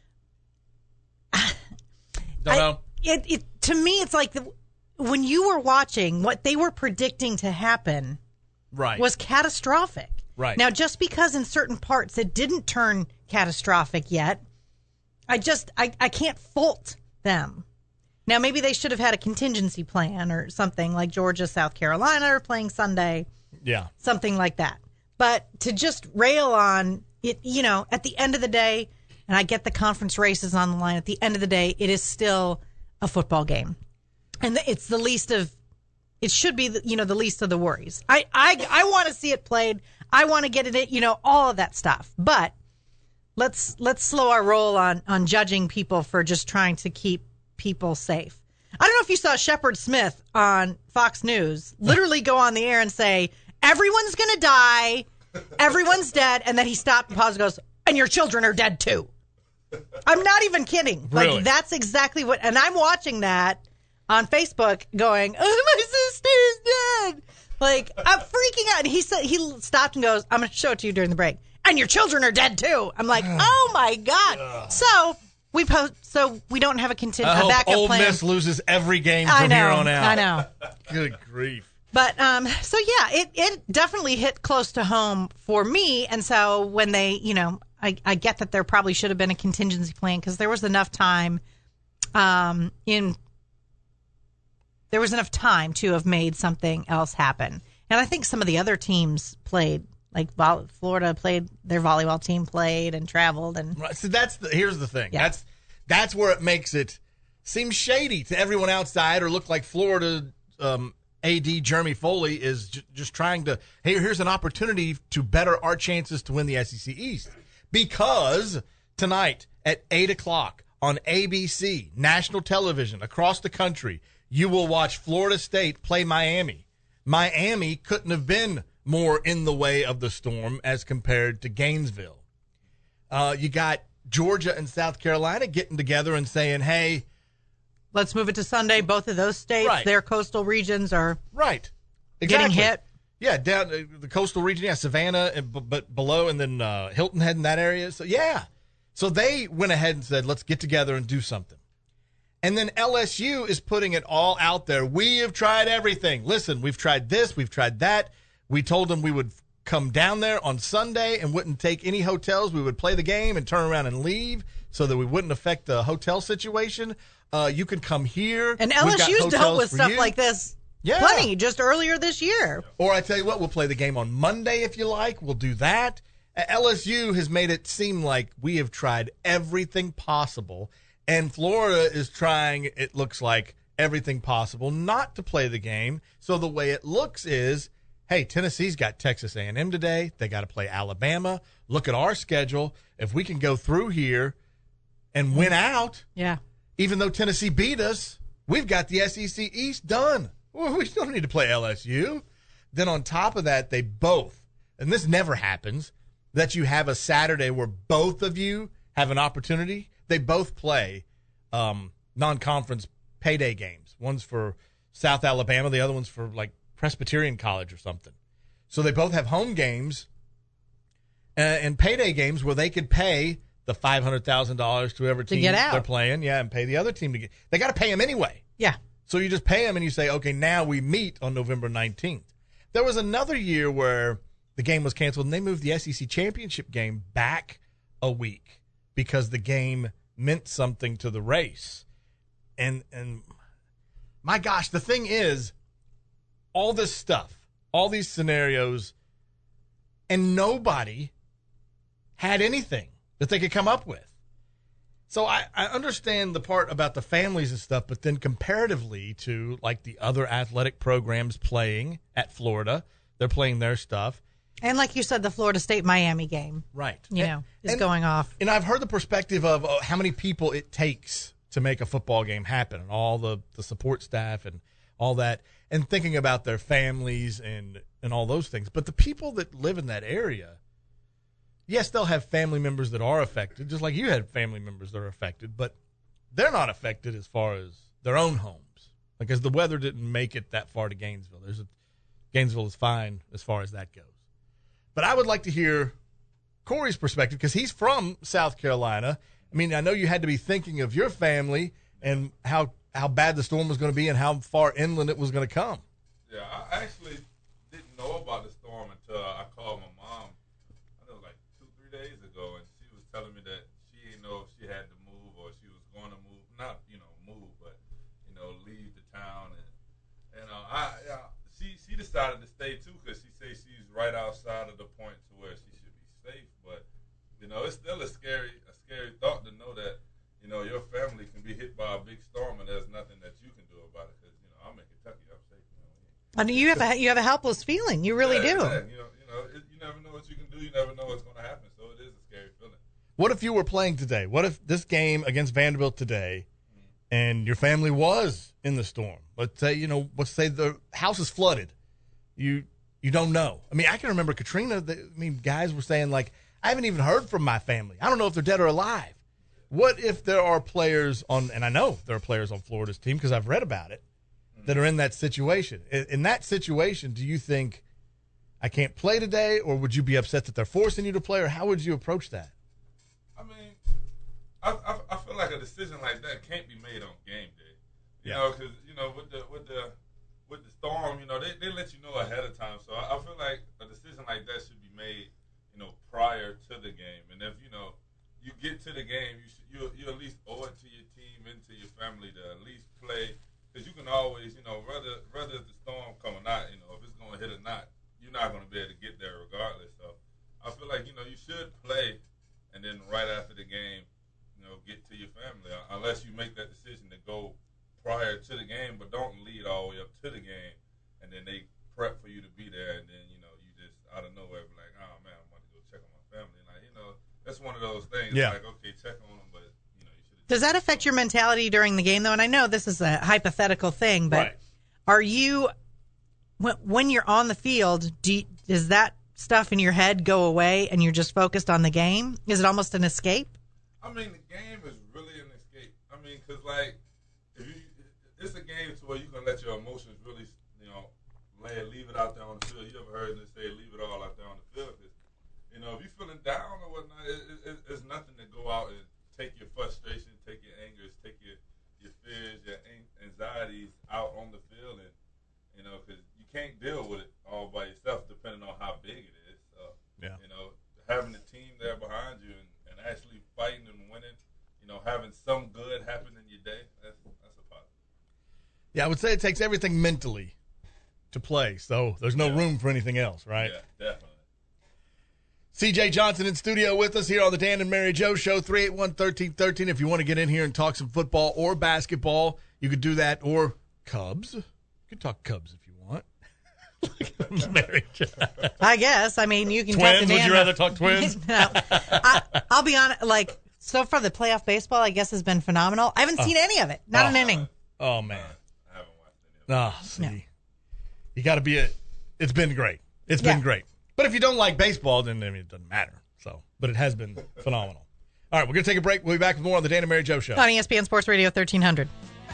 Don't know. To me, it's like when you were watching, what they were predicting to happen was catastrophic. Right. Now, just because in certain parts it didn't turn catastrophic yet, I can't fault them. Now, maybe they should have had a contingency plan or something like Georgia, South Carolina are playing Sunday. Yeah. Something like that. But to just rail on it, at the end of the day, and I get the conference races on the line, at the end of the day, it is still a football game. And it's the least of, it should be, the least of the worries. I want to see it played. I want to get it, all of that stuff. But let's slow our roll on judging people for just trying to keep people safe. I don't know if you saw Shepard Smith on Fox News literally go on the air and say, everyone's going to die, everyone's dead, and then he stopped and paused and goes, and your children are dead too. I'm not even kidding. Really? Like, that's exactly what, and I'm watching that on Facebook going, oh, my sister is dead. Like, I'm freaking out. And he stopped and goes, I'm going to show it to you during the break. And your children are dead too. I'm like, oh my God. So we don't have a backup Ole plan. Miss loses every game from here on out. I know. Good grief. But so yeah, it definitely hit close to home for me. And so when they, I get that there probably should have been a contingency plan because there was enough time to have made something else happen. And I think some of the other teams played, like Florida played, their volleyball team played and traveled. And right, so here's the thing. Yeah. That's where it makes it seem shady to everyone outside or look like Florida AD Jeremy Foley is just trying to, hey, here's an opportunity to better our chances to win the SEC East. Because tonight at 8 o'clock on ABC, national television across the country, you will watch Florida State play Miami. Miami couldn't have been more in the way of the storm as compared to Gainesville. You got Georgia and South Carolina getting together and saying, hey, let's move it to Sunday. Both of those states, right, their coastal regions are exactly getting hit. Yeah, down the coastal region, yeah, Savannah, but below, and then Hilton Head in that area. So, yeah. So they went ahead and said, let's get together and do something. And then LSU is putting it all out there. We have tried everything. Listen, we've tried this, we've tried that. We told them we would come down there on Sunday and wouldn't take any hotels. We would play the game and turn around and leave so that we wouldn't affect the hotel situation. You can come here. And LSU's dealt with stuff like this plenty just earlier this year. Or I tell you what, we'll play the game on Monday if you like. We'll do that. LSU has made it seem like we have tried everything possible. And Florida is trying, it looks like, everything possible not to play the game. So the way it looks is, hey, Tennessee's got Texas A&M today. They got to play Alabama. Look at our schedule. If we can go through here and win out, even though Tennessee beat us, we've got the SEC East done. Well, we don't need to play LSU. Then on top of that, they both, and this never happens, that you have a Saturday where both of you have an opportunity. They both play non-conference payday games. One's for South Alabama. The other one's for, like, Presbyterian College or something. So they both have home games and payday games where they could pay the $500,000 to whoever team they're playing, and pay the other team to get. They got to pay them anyway. Yeah. So you just pay them and you say, okay, now we meet on November 19th. There was another year where the game was canceled and they moved the SEC championship game back a week because the game meant something to the race. And my gosh, the thing is, all this stuff, all these scenarios, and nobody had anything that they could come up with. So I understand the part about the families and stuff, but then comparatively to like the other athletic programs playing at Florida, they're playing their stuff. And like you said, the Florida State-Miami game, is going off. And I've heard the perspective of how many people it takes to make a football game happen, and all the support staff and all that, and thinking about their families and all those things. But the people that live in that area, yes, they'll have family members that are affected, just like you had family members that are affected, but they're not affected as far as their own homes, because the weather didn't make it that far to Gainesville. Gainesville is fine as far as that goes. But I would like to hear Corey's perspective, because he's from South Carolina. I mean, I know you had to be thinking of your family and how bad the storm was going to be and how far inland it was going to come. Yeah, I actually didn't know about the storm until I called my mom, I know, like 2-3 days ago, and she was telling me that she didn't know if she had to move or she was going to move. Not, move, but decided to stay too because she says she's right outside of the point to where she should be safe. But it's still a scary thought to know that your family can be hit by a big storm and there's nothing that you can do about it. Because I'm in Kentucky, I'm safe. I mean, you have a helpless feeling. You really do. Yeah. You never know what you can do. You never know what's going to happen. So it is a scary feeling. What if you were playing today? What if this game against Vanderbilt today, and your family was in the storm? Let's say the house is flooded. You don't know. I mean, I can remember Katrina. Guys were saying like, I haven't even heard from my family. I don't know if they're dead or alive. What if there are players and I know there are players on Florida's team because I've read about it, that are in that situation. In that situation, do you think I can't play today, or would you be upset that they're forcing you to play, or how would you approach that? I mean, I feel like a decision like that can't be made on game day. You know, because with the storm, they let you know ahead of time. So I feel like a decision like that should be made, prior to the game. And if you get to the game, you at least owe it to your team and to your family to at least play. Because you can always, whether the storm come or not, if it's going to hit or not, you're not going to be able to get there regardless. So I feel like, you should play and then right after the game, get to your family. Unless you make that decision to go prior to the game, but don't lead all the way up to the game. And then they prep for you to be there. And then, you just out of nowhere be like, oh, man, I'm going to go check on my family. Like, that's one of those things. Yeah. Like, okay, check on them, but, Does that affect your mentality during the game, though? And I know this is a hypothetical thing, but are you, when you're on the field, does that stuff in your head go away and you're just focused on the game? Is it almost an escape? I mean, the game is really an escape. I mean, because, like, it's a game to where you can let your emotions really, leave it out there on the field. You ever heard them say leave it all out there on the field? Because, if you're feeling down or whatnot, it's nothing to go out and take your frustration, take your anger, take your fears, your anxieties out on the field, and because you can't deal with it all by yourself, depending on how big it is. So, having a team there behind you and actually fighting and winning, having some good happen in your day, that's a positive. Yeah, I would say it takes everything mentally to play, so there's no room for anything else, right? Yeah, definitely. C.J. Johnson in studio with us here on the Dan and Mary Jo Show, 381-1313. If you want to get in here and talk some football or basketball, you could do that, or Cubs. You could talk Cubs if you want. Mary Jo. I guess. I mean, you can Twins? talk to Dan. Would you rather talk Twins? No. I'll be honest, so far the playoff baseball, I guess, has been phenomenal. I haven't seen any of it. Not an inning. Oh, man. I haven't watched any of it. See. No. You got to be it's been great. It's been great. But if you don't like baseball, then it doesn't matter. So, but it has been phenomenal. All right, we're going to take a break. We'll be back with more on the Dan and Mary Jo Show. On ESPN Sports Radio 1300.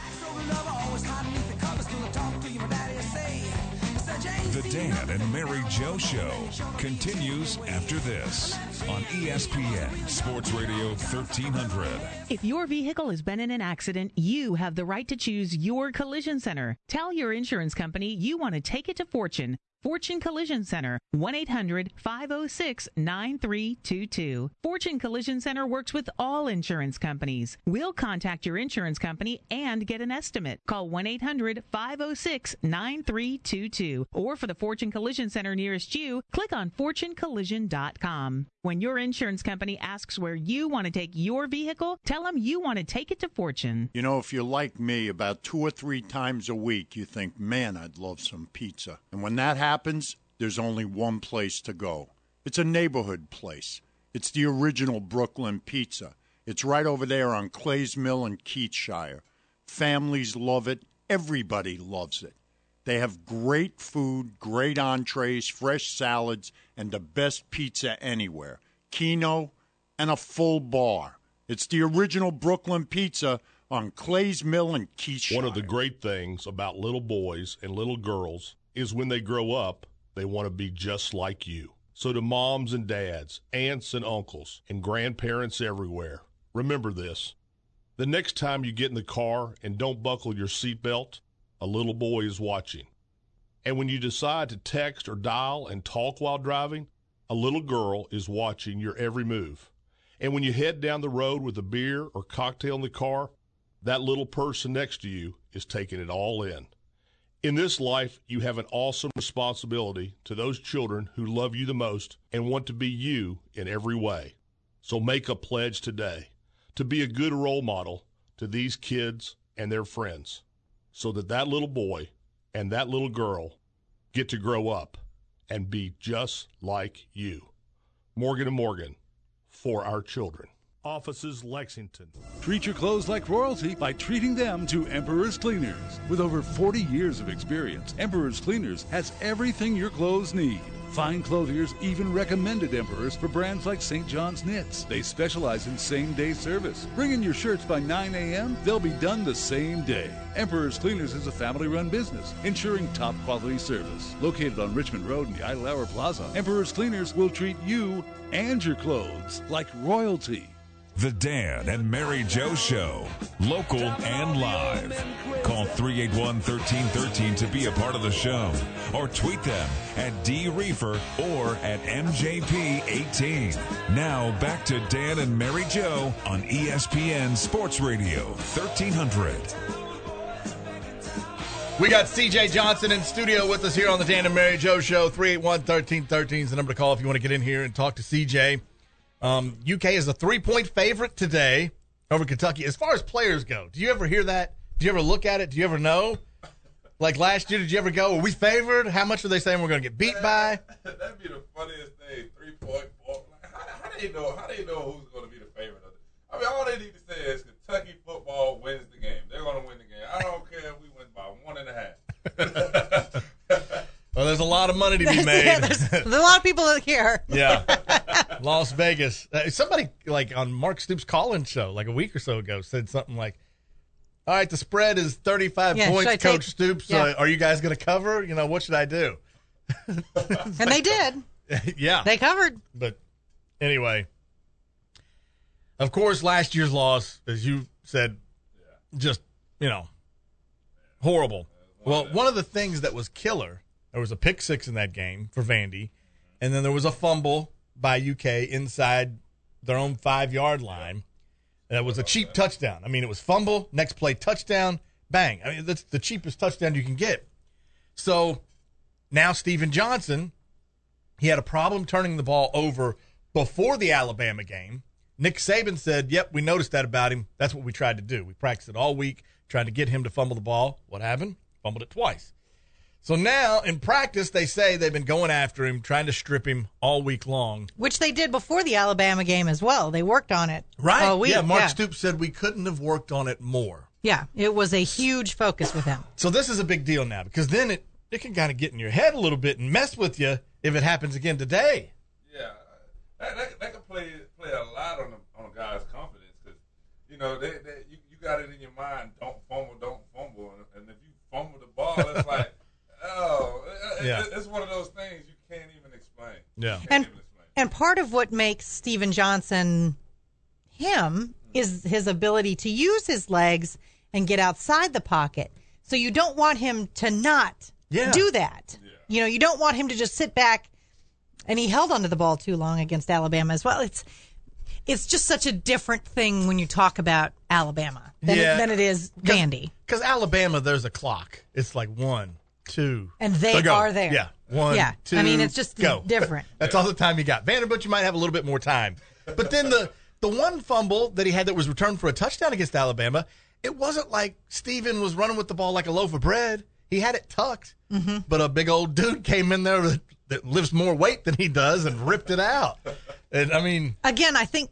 The Dan and Mary Jo Show continues after this on ESPN Sports Radio 1300. If your vehicle has been in an accident, you have the right to choose your collision center. Tell your insurance company you want to take it to Fortune. Fortune Collision Center, 1-800-506-9322. Fortune Collision Center works with all insurance companies. We'll contact your insurance company and get an estimate. Call 1-800-506-9322. Or for the Fortune Collision Center nearest you, click on FortuneCollision.com. When your insurance company asks where you want to take your vehicle, tell them you want to take it to Fortune. If you're like me, about 2 or 3 times a week, you think, man, I'd love some pizza. And when that happens, there's only one place to go. It's a neighborhood place. It's the original Brooklyn Pizza. It's right over there on Clays Mill in Keatshire. Families love it. Everybody loves it. They have great food, great entrees, fresh salads, and the best pizza anywhere. Keno and a full bar. It's the original Brooklyn Pizza on Clays Mill in Keatshire. One of the great things about little boys and little girls is when they grow up, they want to be just like you. So to moms and dads, aunts and uncles, and grandparents everywhere, remember this. The next time you get in the car and don't buckle your seatbelt, a little boy is watching. And when you decide to text or dial and talk while driving, a little girl is watching your every move. And when you head down the road with a beer or cocktail in the car, that little person next to you is taking it all in. In this life, you have an awesome responsibility to those children who love you the most and want to be you in every way. So make a pledge today to be a good role model to these kids and their friends so that that little boy and that little girl get to grow up and be just like you. Morgan & Morgan, for our children. Offices Lexington. Treat your clothes like royalty by treating them to Emperor's Cleaners. With over 40 years of experience, Emperor's Cleaners has everything your clothes need. Fine Clothiers even recommended Emperor's for brands like St. John's Knits. They specialize in same-day service. Bring in your shirts by 9 a.m., they'll be done the same day. Emperor's Cleaners is a family-run business, ensuring top-quality service. Located on Richmond Road in the Idle Hour Plaza, Emperor's Cleaners will treat you and your clothes like royalty. The Dan and Mary Jo Show, local and live. Call 381-1313 to be a part of the show, or tweet them at DReefer or at MJP18. Now back to Dan and Mary Jo on ESPN Sports Radio 1300. We got CJ Johnson in studio with us here on the Dan and Mary Jo Show. 381-1313 is the number to call if you want to get in here and talk to CJ. UK is a 3-point favorite today over Kentucky. As far as players go, do you ever hear that? Do you ever look at it? Do you ever know? Like last year, did you ever go, are we favored? How much are they saying we're going to get beat by? That'd be the funniest thing, 3-point. Like, how do they know who's going to be the favorite of it? I mean, all they need to say is Kentucky football wins the game. They're going to win the game. I don't care if we win by 1.5. Well, there's a lot of money to be made. Yeah, there's a lot of people here. Yeah. Las Vegas. Somebody, like, on Mark Stoops' call-in show, like a week or so ago, said something like, all right, the spread is 35 points, Coach Stoops. Yeah. Are you guys going to cover? You know, what should I do? And they did. Yeah. They covered. But anyway, of course, last year's loss, as you said, just, horrible. Well, one of the things that was killer, there was a pick six in that game for Vandy, and then there was a fumble by UK inside their own 5-yard line. That was a cheap touchdown. I mean, it was fumble, next play touchdown, bang. I mean, that's the cheapest touchdown you can get. So now Steven Johnson, he had a problem turning the ball over before the Alabama game. Nick Saban said, yep, we noticed that about him. That's what we tried to do. We practiced it all week, trying to get him to fumble the ball. What happened? Fumbled it twice. So now, in practice, they say they've been going after him, trying to strip him all week long. Which they did before the Alabama game as well. They worked on it all week. Yeah, Mark Stoops said we couldn't have worked on it more. Yeah, it was a huge focus with him. So this is a big deal now, because then it can kind of get in your head a little bit and mess with you if it happens again today. Yeah, that can play a lot on a guy's confidence, because, you got it in your mind, don't fumble. And if you fumble the ball, it's like, it's one of those things you can't even explain. Yeah. And part of what makes Steven Johnson him is his ability to use his legs and get outside the pocket. So you don't want him to not do that. Yeah. You don't want him to just sit back, and he held onto the ball too long against Alabama as well. It's just such a different thing when you talk about Alabama than it is Vandy. Because Alabama, there's a clock. It's like 1, 2. And they are there. Yeah. 1, 2, I mean, it's just different. That's all the time you got. Vanderbilt, you might have a little bit more time. But then the one fumble that he had that was returned for a touchdown against Alabama, it wasn't like Steven was running with the ball like a loaf of bread. He had it tucked. Mm-hmm. But a big old dude came in there that lifts more weight than he does and ripped it out. And I mean, again, I think,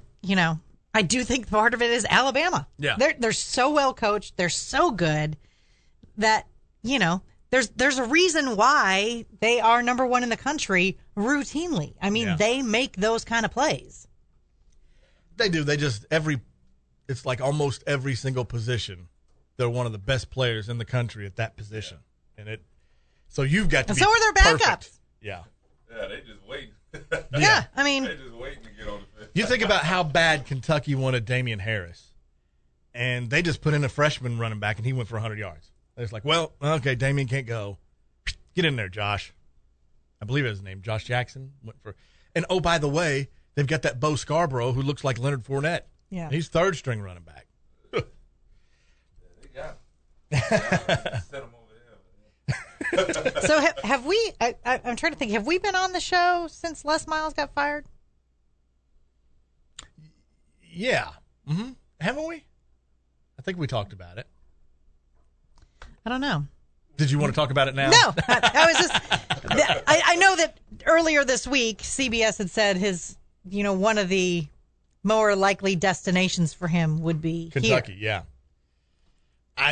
I do think part of it is Alabama. Yeah. They're so well coached. They're so good that, there's a reason why they are number one in the country routinely. I mean, they make those kind of plays. They do. They just it's like almost every single position. They're one of the best players in the country at that position. And so you've got to be so are their backups. Perfect. Yeah. Yeah, they just wait. Yeah, I mean, they just waiting to get on the field. You think about how bad Kentucky wanted Damian Harris, and they just put in a freshman running back, and he went for 100 yards. They're just like, well, okay, Damian can't go. Get in there, Josh. I believe it was his name, Josh Jackson. And oh, by the way, they've got that Bo Scarborough who looks like Leonard Fournette. Yeah, he's third string running back. They got him. Set him over there. So have we? I'm trying to think. Have we been on the show since Les Miles got fired? Yeah. Mm-hmm. Haven't we? I think we talked about it. I don't know. Did you want to talk about it now? No. I was just. I know that earlier this week, CBS had said one of the more likely destinations for him would be Kentucky. Here. Yeah.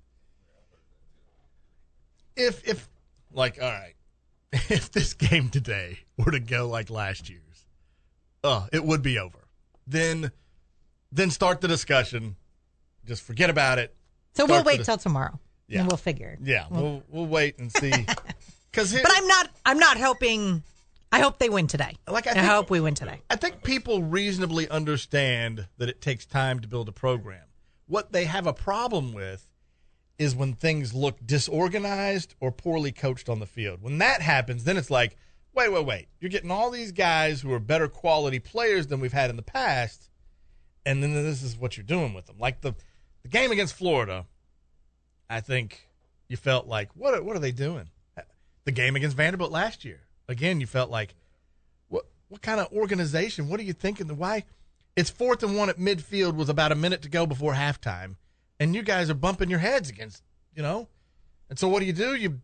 If all right, if this game today were to go like last year's, it would be over. Then start the discussion. Just forget about it. So we'll wait till tomorrow. Yeah. And we'll figure it. Yeah, we'll wait and see. But I'm not hoping. I hope they win today. I hope we win today. I think people reasonably understand that it takes time to build a program. What they have a problem with is when things look disorganized or poorly coached on the field. When that happens, then it's like, wait. You're getting all these guys who are better quality players than we've had in the past, and then this is what you're doing with them. Like the game against Florida, I think you felt like, what are they doing? The game against Vanderbilt last year, again, you felt like, what kind of organization? What are you thinking? Why? It's 4th and 1 at midfield with about a minute to go before halftime, and you guys are bumping your heads against, And so what do? You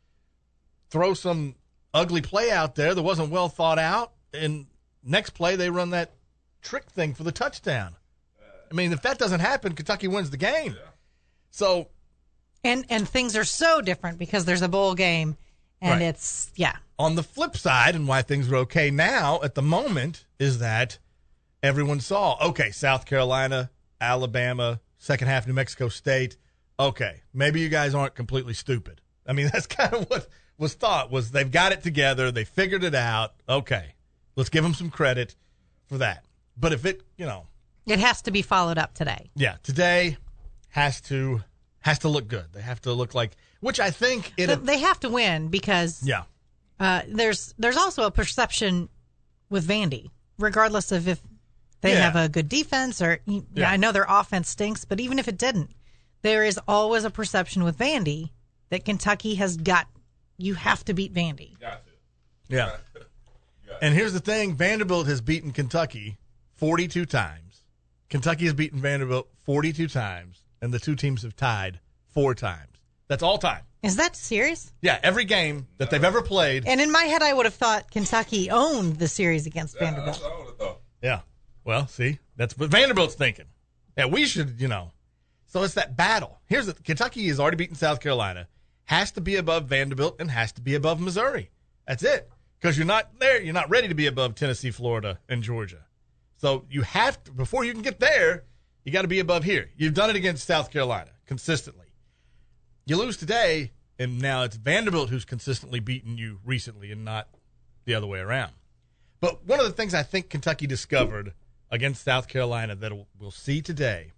throw some ugly play out there that wasn't well thought out, and next play they run that trick thing for the touchdown. I mean, if that doesn't happen, Kentucky wins the game. Yeah. So, and things are so different because there's a bowl game, and it's On the flip side, and why things are okay now at the moment is that everyone saw, South Carolina, Alabama, second half New Mexico State. Okay, maybe you guys aren't completely stupid. I mean, that's kind of what was thought, was they've got it together, they figured it out. Okay, let's give them some credit for that. But if it, it has to be followed up today. Yeah, today has to look good. They have to look like, which I think they have to win because there's also a perception with Vandy, regardless of if they have a good defense or I know their offense stinks, but even if it didn't, there is always a perception with Vandy that Kentucky has got. You have to beat Vandy. Yeah. And here's the thing: Vanderbilt has beaten Kentucky 42 times. Kentucky has beaten Vanderbilt 42 times, and the two teams have tied 4 times. That's all time. Is that serious? Yeah, every game that they've ever played. And in my head, I would have thought Kentucky owned the series against Vanderbilt. That's what I would have thought. Yeah. Well, see, that's what Vanderbilt's thinking. Yeah, we should, So it's that battle. Kentucky has already beaten South Carolina, has to be above Vanderbilt, and has to be above Missouri. That's it. Because you're not there. You're not ready to be above Tennessee, Florida, and Georgia. So you have to, before you can get there, you got to be above here. You've done it against South Carolina consistently. You lose today, and now it's Vanderbilt who's consistently beaten you recently and not the other way around. But one of the things I think Kentucky discovered against South Carolina that we'll see today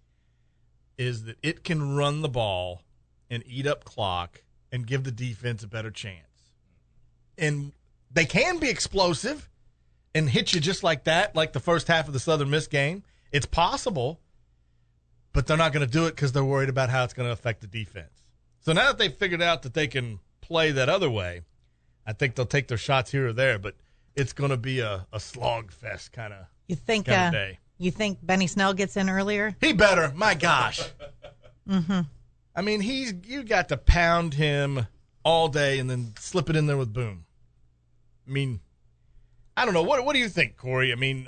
is that it can run the ball and eat up clock and give the defense a better chance. And they can be explosive and hit you just like that, like the first half of the Southern Miss game. It's possible, but they're not going to do it because they're worried about how it's going to affect the defense. So now that they've figured out that they can play that other way, I think they'll take their shots here or there, but it's going to be a slog fest kind of day. You think Benny Snell gets in earlier? He better. My gosh. Mm-hmm. I mean, you got to pound him all day and then slip it in there with Boom. I mean, I don't know. What do you think, Corey? I mean,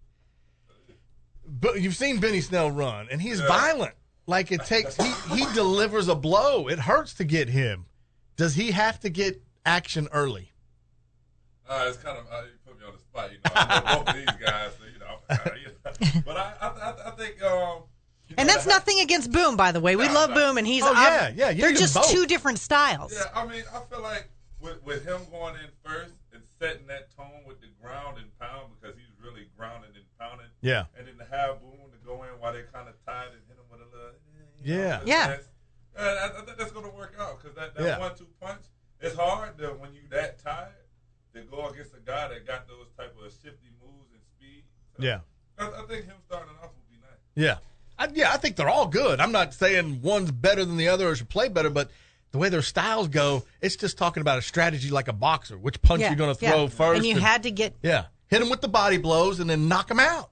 but you've seen Benny Snell run, and he's violent. Like it takes, he delivers a blow. It hurts to get him. Does he have to get action early? It's kind of you put me on the spot. I know both of these guys, so, but I think. And that's nothing against Boom, by the way. We love Boom, and he's they're just two different styles. Yeah, I mean, I feel like with him going in first and setting that tone with the ground and pound, because he's really grounding and pounding. Yeah. And then to have Boone to go in while they're kind of tied and hit him with a little. I think that's going to work out, because that 1-2 punch, it's hard when you that tired to go against a guy that got those type of shifty moves and speed. So I think him starting off would be nice. Yeah. I think they're all good. I'm not saying one's better than the other or should play better, but the way their styles go, it's just talking about a strategy like a boxer, which punch you're going to throw first. And you had to get... Yeah. Hit them with the body blows and then knock them out.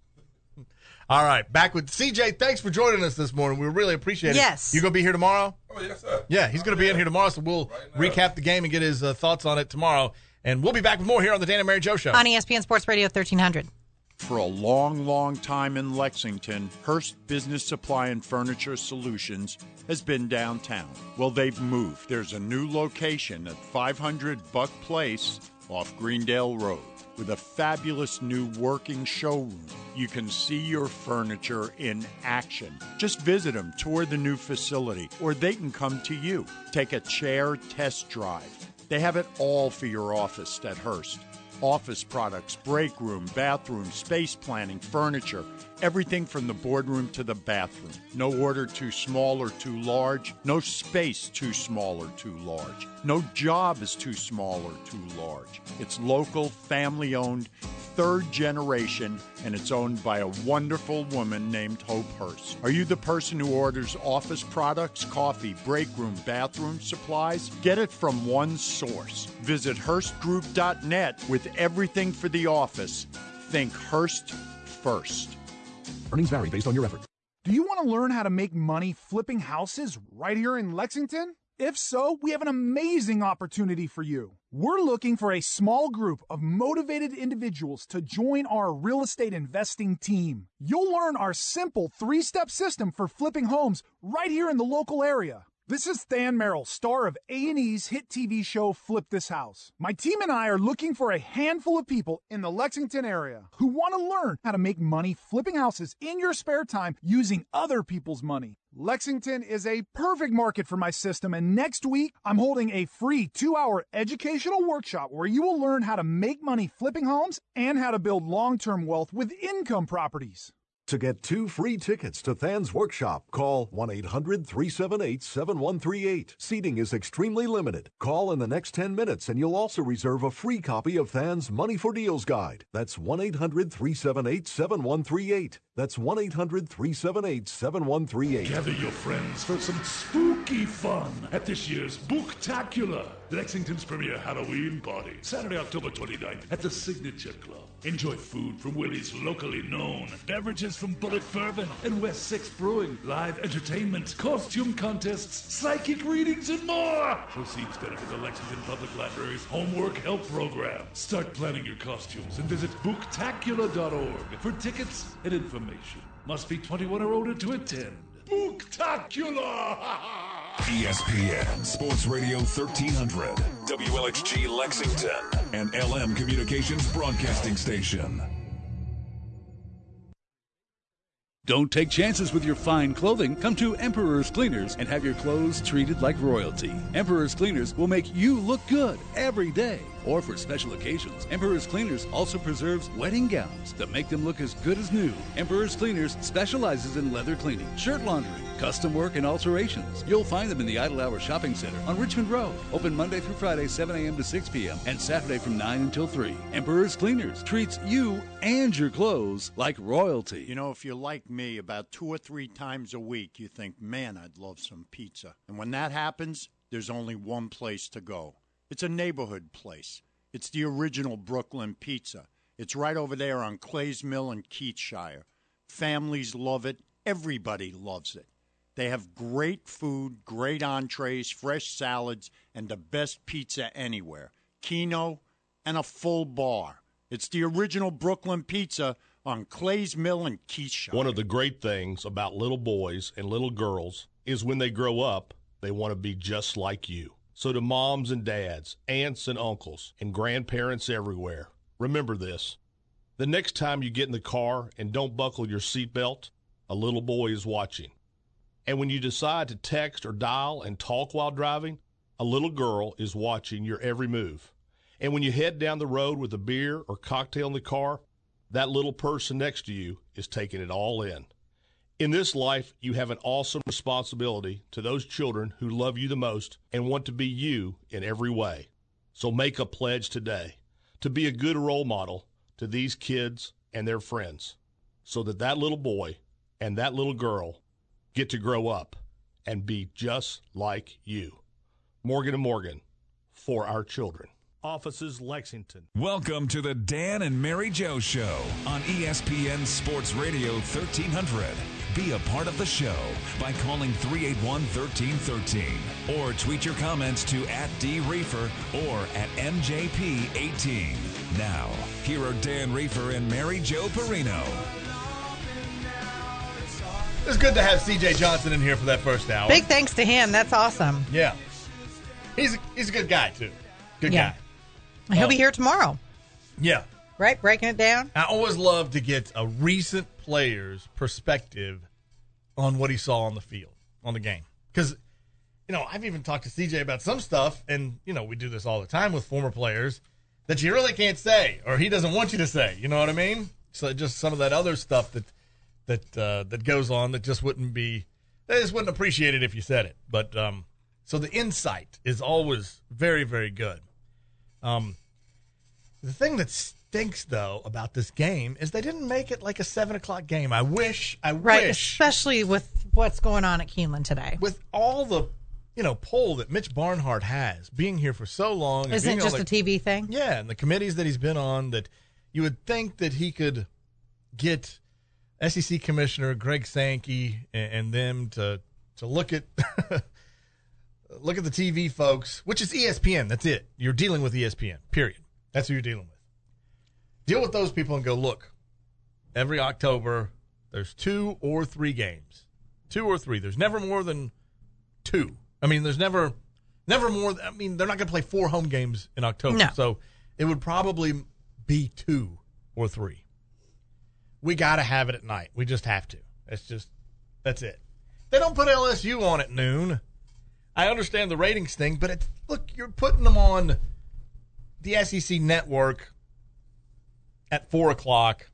All right. Back with CJ. Thanks for joining us this morning. We really appreciate it. Yes. You going to be here tomorrow? Oh, yes, sir. Yeah, he's going to be in here tomorrow, so we'll recap the game and get his thoughts on it tomorrow. And we'll be back with more here on the Dan and Mary Jo Show. On ESPN Sports Radio 1300. For a long, long time in Lexington, Hearst Business Supply and Furniture Solutions has been downtown. Well, they've moved. There's a new location at 500 Buck Place off Greendale Road with a fabulous new working showroom. You can see your furniture in action. Just visit them, tour the new facility, or they can come to you. Take a chair test drive. They have it all for your office at Hearst. Office products, break room, bathroom, space planning, furniture, everything from the boardroom to the bathroom. No order too small or too large. No space too small or too large. No job is too small or too large. It's local, family-owned, third generation, and it's owned by a wonderful woman named Hope Hearst. Are you the person who orders office products, coffee, break room, bathroom supplies? Get it from one source. Visit HearstGroup.net with everything for the office. Think Hearst first. Earnings vary based on your effort. Do you want to learn how to make money flipping houses right here in Lexington? If so, we have an amazing opportunity for you. We're looking for a small group of motivated individuals to join our real estate investing team. You'll learn our simple 3-step system for flipping homes right here in the local area. This is Than Merrill, star of A&E's hit TV show Flip This House. My team and I are looking for a handful of people in the Lexington area who want to learn how to make money flipping houses in your spare time using other people's money. Lexington is a perfect market for my system, and next week I'm holding a free 2-hour educational workshop where you will learn how to make money flipping homes and how to build long-term wealth with income properties. To get 2 free tickets to Than's workshop, call 1-800-378-7138. Seating is extremely limited. Call in the next 10 minutes and you'll also reserve a free copy of Than's Money for Deals Guide. That's 1-800-378-7138. That's 1-800-378-7138. Gather your friends for some spooky fun at this year's Booktacular, Lexington's premier Halloween party, Saturday, October 29th at the Signature Club. Enjoy food from Willie's locally known, beverages from Bullet Bourbon and West 6 Brewing, live entertainment, costume contests, psychic readings, and more. Proceeds benefit the Lexington Public Library's Homework Help Program. Start planning your costumes and visit booktacular.org for tickets and information. Must be 21 or older to attend. Booktacular! ESPN Sports Radio 1300, WLHG Lexington, and LM Communications Broadcasting Station. Don't take chances with your fine clothing. Come to Emperor's Cleaners and have your clothes treated like royalty. Emperor's Cleaners will make you look good every day. Or for special occasions, Emperor's Cleaners also preserves wedding gowns that make them look as good as new. Emperor's Cleaners specializes in leather cleaning, shirt laundering, custom work, and alterations. You'll find them in the Idle Hour Shopping Center on Richmond Road. Open Monday through Friday, 7 a.m. to 6 p.m. and Saturday from 9 until 3. Emperor's Cleaners treats you and your clothes like royalty. You know, if you're like me, about 2 or 3 times a week, you think, man, I'd love some pizza. And when that happens, there's only one place to go. It's a neighborhood place. It's the original Brooklyn Pizza. It's right over there on Clays Mill in Keatsshire. Families love it. Everybody loves it. They have great food, great entrees, fresh salads, and the best pizza anywhere. Keno and a full bar. It's the original Brooklyn Pizza on Clays Mill in Keatsshire. One of the great things about little boys and little girls is when they grow up, they want to be just like you. So to moms and dads, aunts and uncles, and grandparents everywhere, remember this. The next time you get in the car and don't buckle your seatbelt, a little boy is watching. And when you decide to text or dial and talk while driving, a little girl is watching your every move. And when you head down the road with a beer or cocktail in the car, that little person next to you is taking it all in. In this life, you have an awesome responsibility to those children who love you the most and want to be you in every way. So make a pledge today to be a good role model to these kids and their friends so that that little boy and that little girl get to grow up and be just like you. Morgan & Morgan, for our children. Offices Lexington. Welcome to the Dan and Mary Jo Show on ESPN Sports Radio 1300. Be a part of the show by calling 381-1313 or tweet your comments to @DReefer or @MJP18. Now, here are Dan Reefer and Mary Jo Perino. It's good to have CJ Johnson in here for that first hour. Big thanks to him. That's awesome. Yeah. He's a good guy, too. Good guy. He'll be here tomorrow. Yeah. Right? Breaking it down? I always love to get a recent player's perspective on what he saw on the field, on the game. Because, I've even talked to CJ about some stuff, and, we do this all the time with former players, that you really can't say, or he doesn't want you to say. You know what I mean? So just some of that other stuff that goes on that just wouldn't be, they just wouldn't appreciate it if you said it. But, so the insight is always very, very good. The thing that stinks, though, about this game is they didn't make it like a 7 o'clock game. I wish. Right, especially with what's going on at Keeneland today. With all the, pull that Mitch Barnhart has, being here for so long. Isn't it just a TV thing? Yeah, and the committees that he's been on, that you would think that he could get SEC Commissioner Greg Sankey and them to look at look at the TV folks, which is ESPN. That's it. You're dealing with ESPN, period. That's who you're dealing with. Deal with those people and go, look, every October there's 2 or 3 games. 2 or 3. There's never more than 2. I mean, there's never more. I mean, they're not going to play 4 home games in October. No. So it would probably be 2 or 3. We got to have it at night. We just have to. That's it. They don't put LSU on at noon. I understand the ratings thing, but look, you're putting them on the SEC network at 4 o'clock.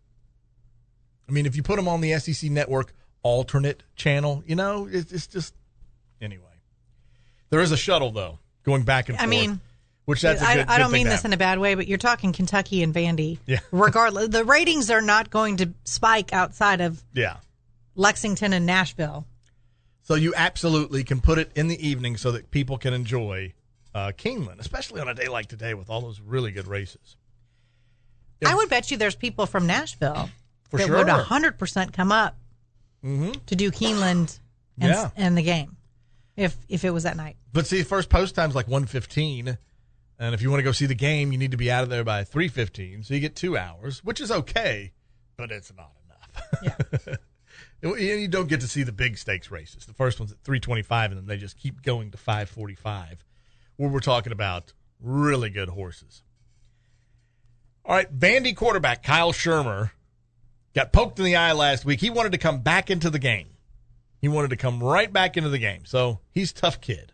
I mean, if you put them on the SEC network alternate channel, it's just, anyway. There is a shuttle, though, going back and forth. I mean, which that's a good I don't thing mean to this have. in a bad way, but you're talking Kentucky and Vandy. Yeah. Regardless, the ratings are not going to spike outside of Lexington and Nashville. So you absolutely can put it in the evening so that people can enjoy Keeneland, especially on a day like today with all those really good races. I would bet you there's people from Nashville For that sure. would 100% come up to do Keeneland and the game if it was at night. But see, first post time's like 1:15, and if you want to go see the game, you need to be out of there by 3:15, so you get 2 hours, which is okay, but it's not enough. Yeah. You don't get to see the big stakes races. The first one's at 3:25, and then they just keep going to 5:45, where we're talking about really good horses. All right, Vandy quarterback Kyle Shermer got poked in the eye last week. He wanted to come back into the game. He wanted to come right back into the game. So he's a tough kid.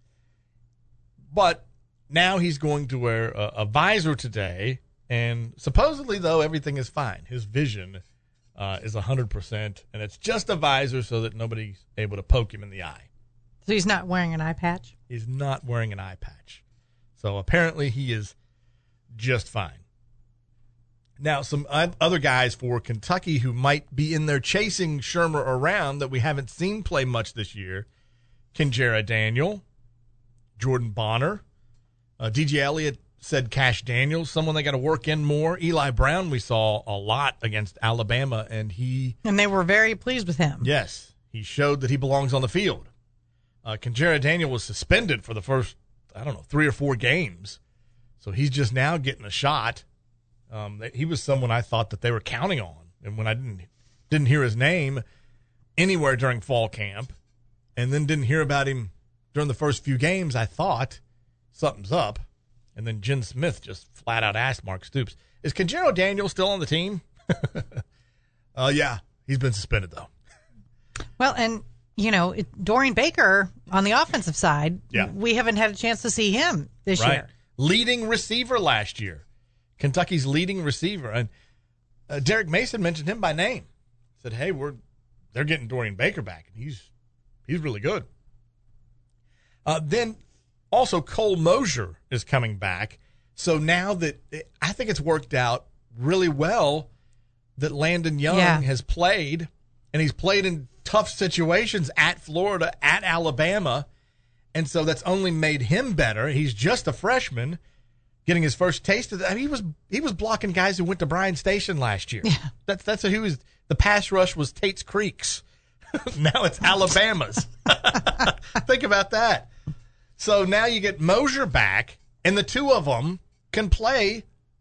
But now he's going to wear a visor today. And supposedly, though, everything is fine. His vision is 100%. And it's just a visor so that nobody's able to poke him in the eye. So he's not wearing an eye patch? He's not wearing an eye patch. So apparently he is just fine. Now, some other guys for Kentucky who might be in there chasing Shermer around that we haven't seen play much this year: Kinjera Daniel, Jordan Bonner, DJ Elliott said Cash Daniels, someone they got to work in more. Eli Brown, we saw a lot against Alabama, and they were very pleased with him. Yes, he showed that he belongs on the field. Kinjera Daniel was suspended for the first, 3 or 4 games, so he's just now getting a shot. He was someone I thought that they were counting on, and when I didn't hear his name anywhere during fall camp, and then didn't hear about him during the first few games, I thought something's up. And then Jen Smith just flat out asked Mark Stoops, "Is Kinjera Daniel still on the team?" Yeah, he's been suspended though. Well, and Dorian Baker on the offensive side, we haven't had a chance to see him this year. Leading receiver last year. Kentucky's leading receiver. And Derek Mason mentioned him by name. Said, hey, they're getting Dorian Baker back, and he's really good. Then also Cole Mosier is coming back. So now that I think it's worked out really well that Landon Young has played, and he's played in tough situations at Florida, at Alabama, And so that's only made him better. He's just a freshman getting his first taste of that. I mean, he was blocking guys who went to Bryan Station last year. Yeah. That's who was. The pass rush was Tate's Creek's. Now it's Alabama's. Think about that. So now you get Mosier back, and the two of them can play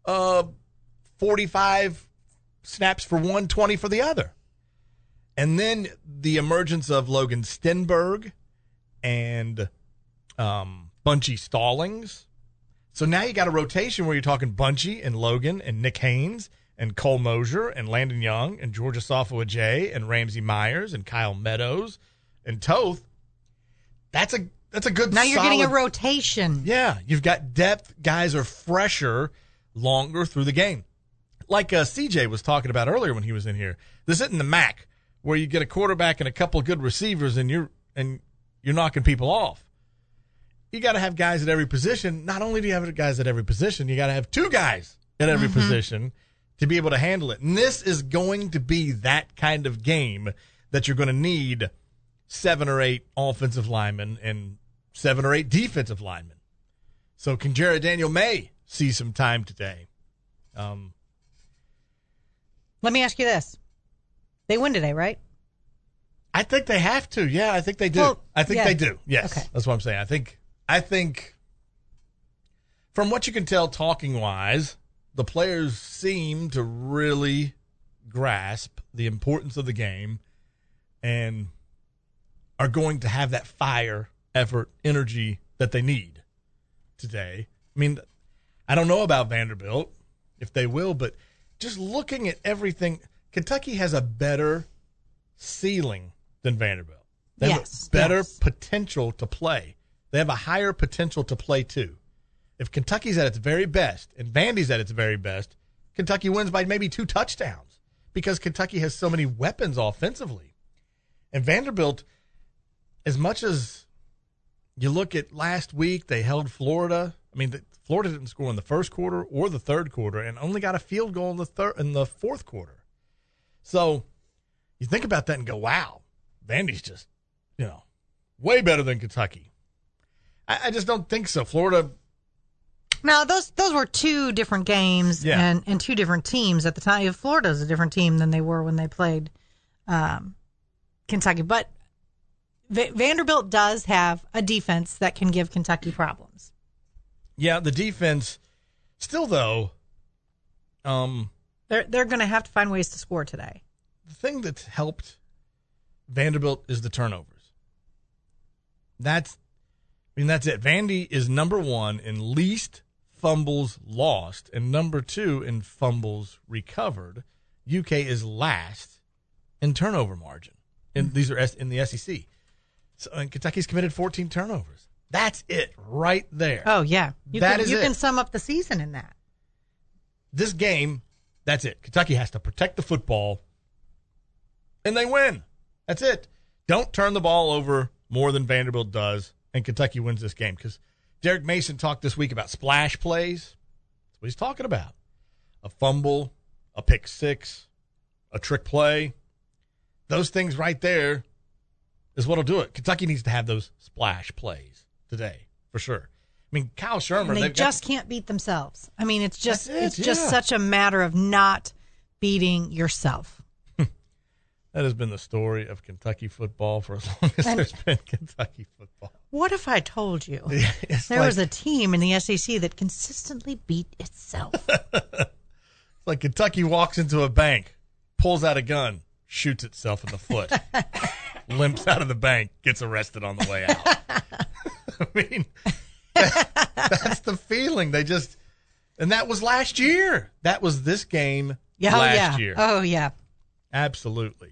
45 snaps for one, 20 for the other. And then the emergence of Logan Stenberg and Bunchy Stallings. So now you got a rotation where you're talking Bunchy and Logan and Nick Haynes and Cole Mosier and Landon Young and Georgia Safwa-Jay and Ramsey Myers and Kyle Meadows and Toth. That's a good. Now you're getting a rotation. Yeah, you've got depth. Guys are fresher, longer through the game. Like CJ was talking about earlier when he was in here. This isn't the MAC where you get a quarterback and a couple of good receivers and you're knocking people off. You got to have guys at every position. Not only do you have guys at every position, you got to have two guys at every position to be able to handle it. And this is going to be that kind of game that you're going to need 7 or 8 offensive linemen and 7 or 8 defensive linemen. So can Jared Daniel May see some time today? Let me ask you this. They win today, right? I think they have to. Yeah, I think they do. Well, I think they do. Yes. Okay. That's what I'm saying. I think from what you can tell talking-wise, the players seem to really grasp the importance of the game and are going to have that fire, effort, energy that they need today. I mean, I don't know about Vanderbilt, if they will, but just looking at everything, Kentucky has a better ceiling than Vanderbilt. They have a better potential to play. They have a higher potential to play, too. If Kentucky's at its very best and Vandy's at its very best, Kentucky wins by maybe 2 touchdowns because Kentucky has so many weapons offensively. And Vanderbilt, as much as you look at last week, they held Florida. I mean, Florida didn't score in the first quarter or the third quarter and only got a field goal in the fourth quarter. So you think about that and go, wow, Vandy's just, way better than Kentucky. I just don't think so. Florida. Now, those were 2 different games and 2 different teams at the time. Florida's a different team than they were when they played Kentucky. But Vanderbilt does have a defense that can give Kentucky problems. Yeah, the defense still, though. They're going to have to find ways to score today. The thing that's helped Vanderbilt is the turnovers. That's it. Vandy is number 1 in least fumbles lost and number 2 in fumbles recovered. UK is last in turnover margin. And these are in the SEC. So, and Kentucky's committed 14 turnovers. That's it right there. Oh, yeah. You can sum up the season in that. This game, that's it. Kentucky has to protect the football, and they win. That's it. Don't turn the ball over more than Vanderbilt does, and Kentucky wins this game. Because Derek Mason talked this week about splash plays. That's what he's talking about. A fumble, a pick six, a trick play. Those things right there is what will do it. Kentucky needs to have those splash plays today, for sure. I mean, Kyle Shermer. And they just can't beat themselves. I mean, it's just such a matter of not beating yourself. That has been the story of Kentucky football for as long as there's been Kentucky football. What if I told you there was a team in the SEC that consistently beat itself? It's like Kentucky walks into a bank, pulls out a gun, shoots itself in the foot, limps out of the bank, gets arrested on the way out. I mean, that's the feeling. And that was last year. That was this game last year. Oh, yeah. Absolutely.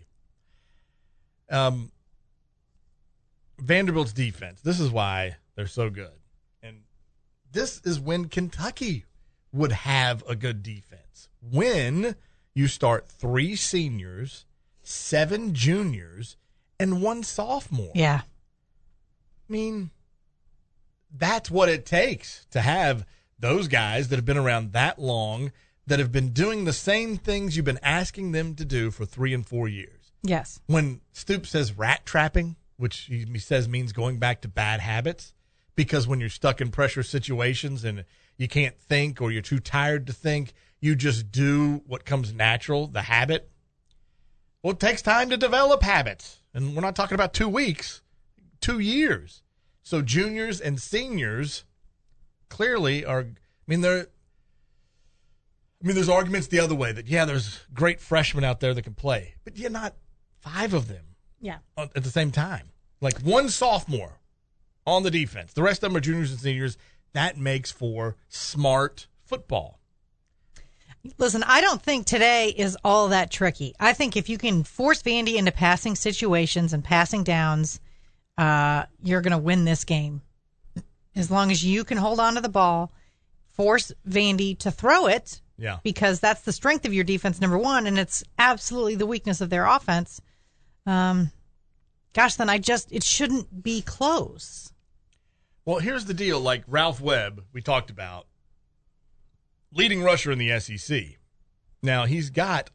Vanderbilt's defense, this is why they're so good. And this is when Kentucky would have a good defense. When you start 3 seniors, 7 juniors, and 1 sophomore. Yeah. I mean, that's what it takes to have those guys that have been around that long, that have been doing the same things you've been asking them to do for 3 and 4 years. Yes. When Stoops says rat trapping, which he says means going back to bad habits, because when you're stuck in pressure situations and you can't think or you're too tired to think, you just do what comes natural, the habit. Well, it takes time to develop habits. And we're not talking about 2 weeks, 2 years. So juniors and seniors clearly are, there's arguments the other way that, there's great freshmen out there that can play, but not 5 of them at the same time. Like one sophomore on the defense. The rest of them are juniors and seniors. That makes for smart football. Listen, I don't think today is all that tricky. I think if you can force Vandy into passing situations and passing downs, you're going to win this game. As long as you can hold on to the ball, force Vandy to throw it, because that's the strength of your defense, number one, and it's absolutely the weakness of their offense. Then it shouldn't be close. Well, here's the deal. Like Ralph Webb, we talked about, leading rusher in the SEC. Now, he's got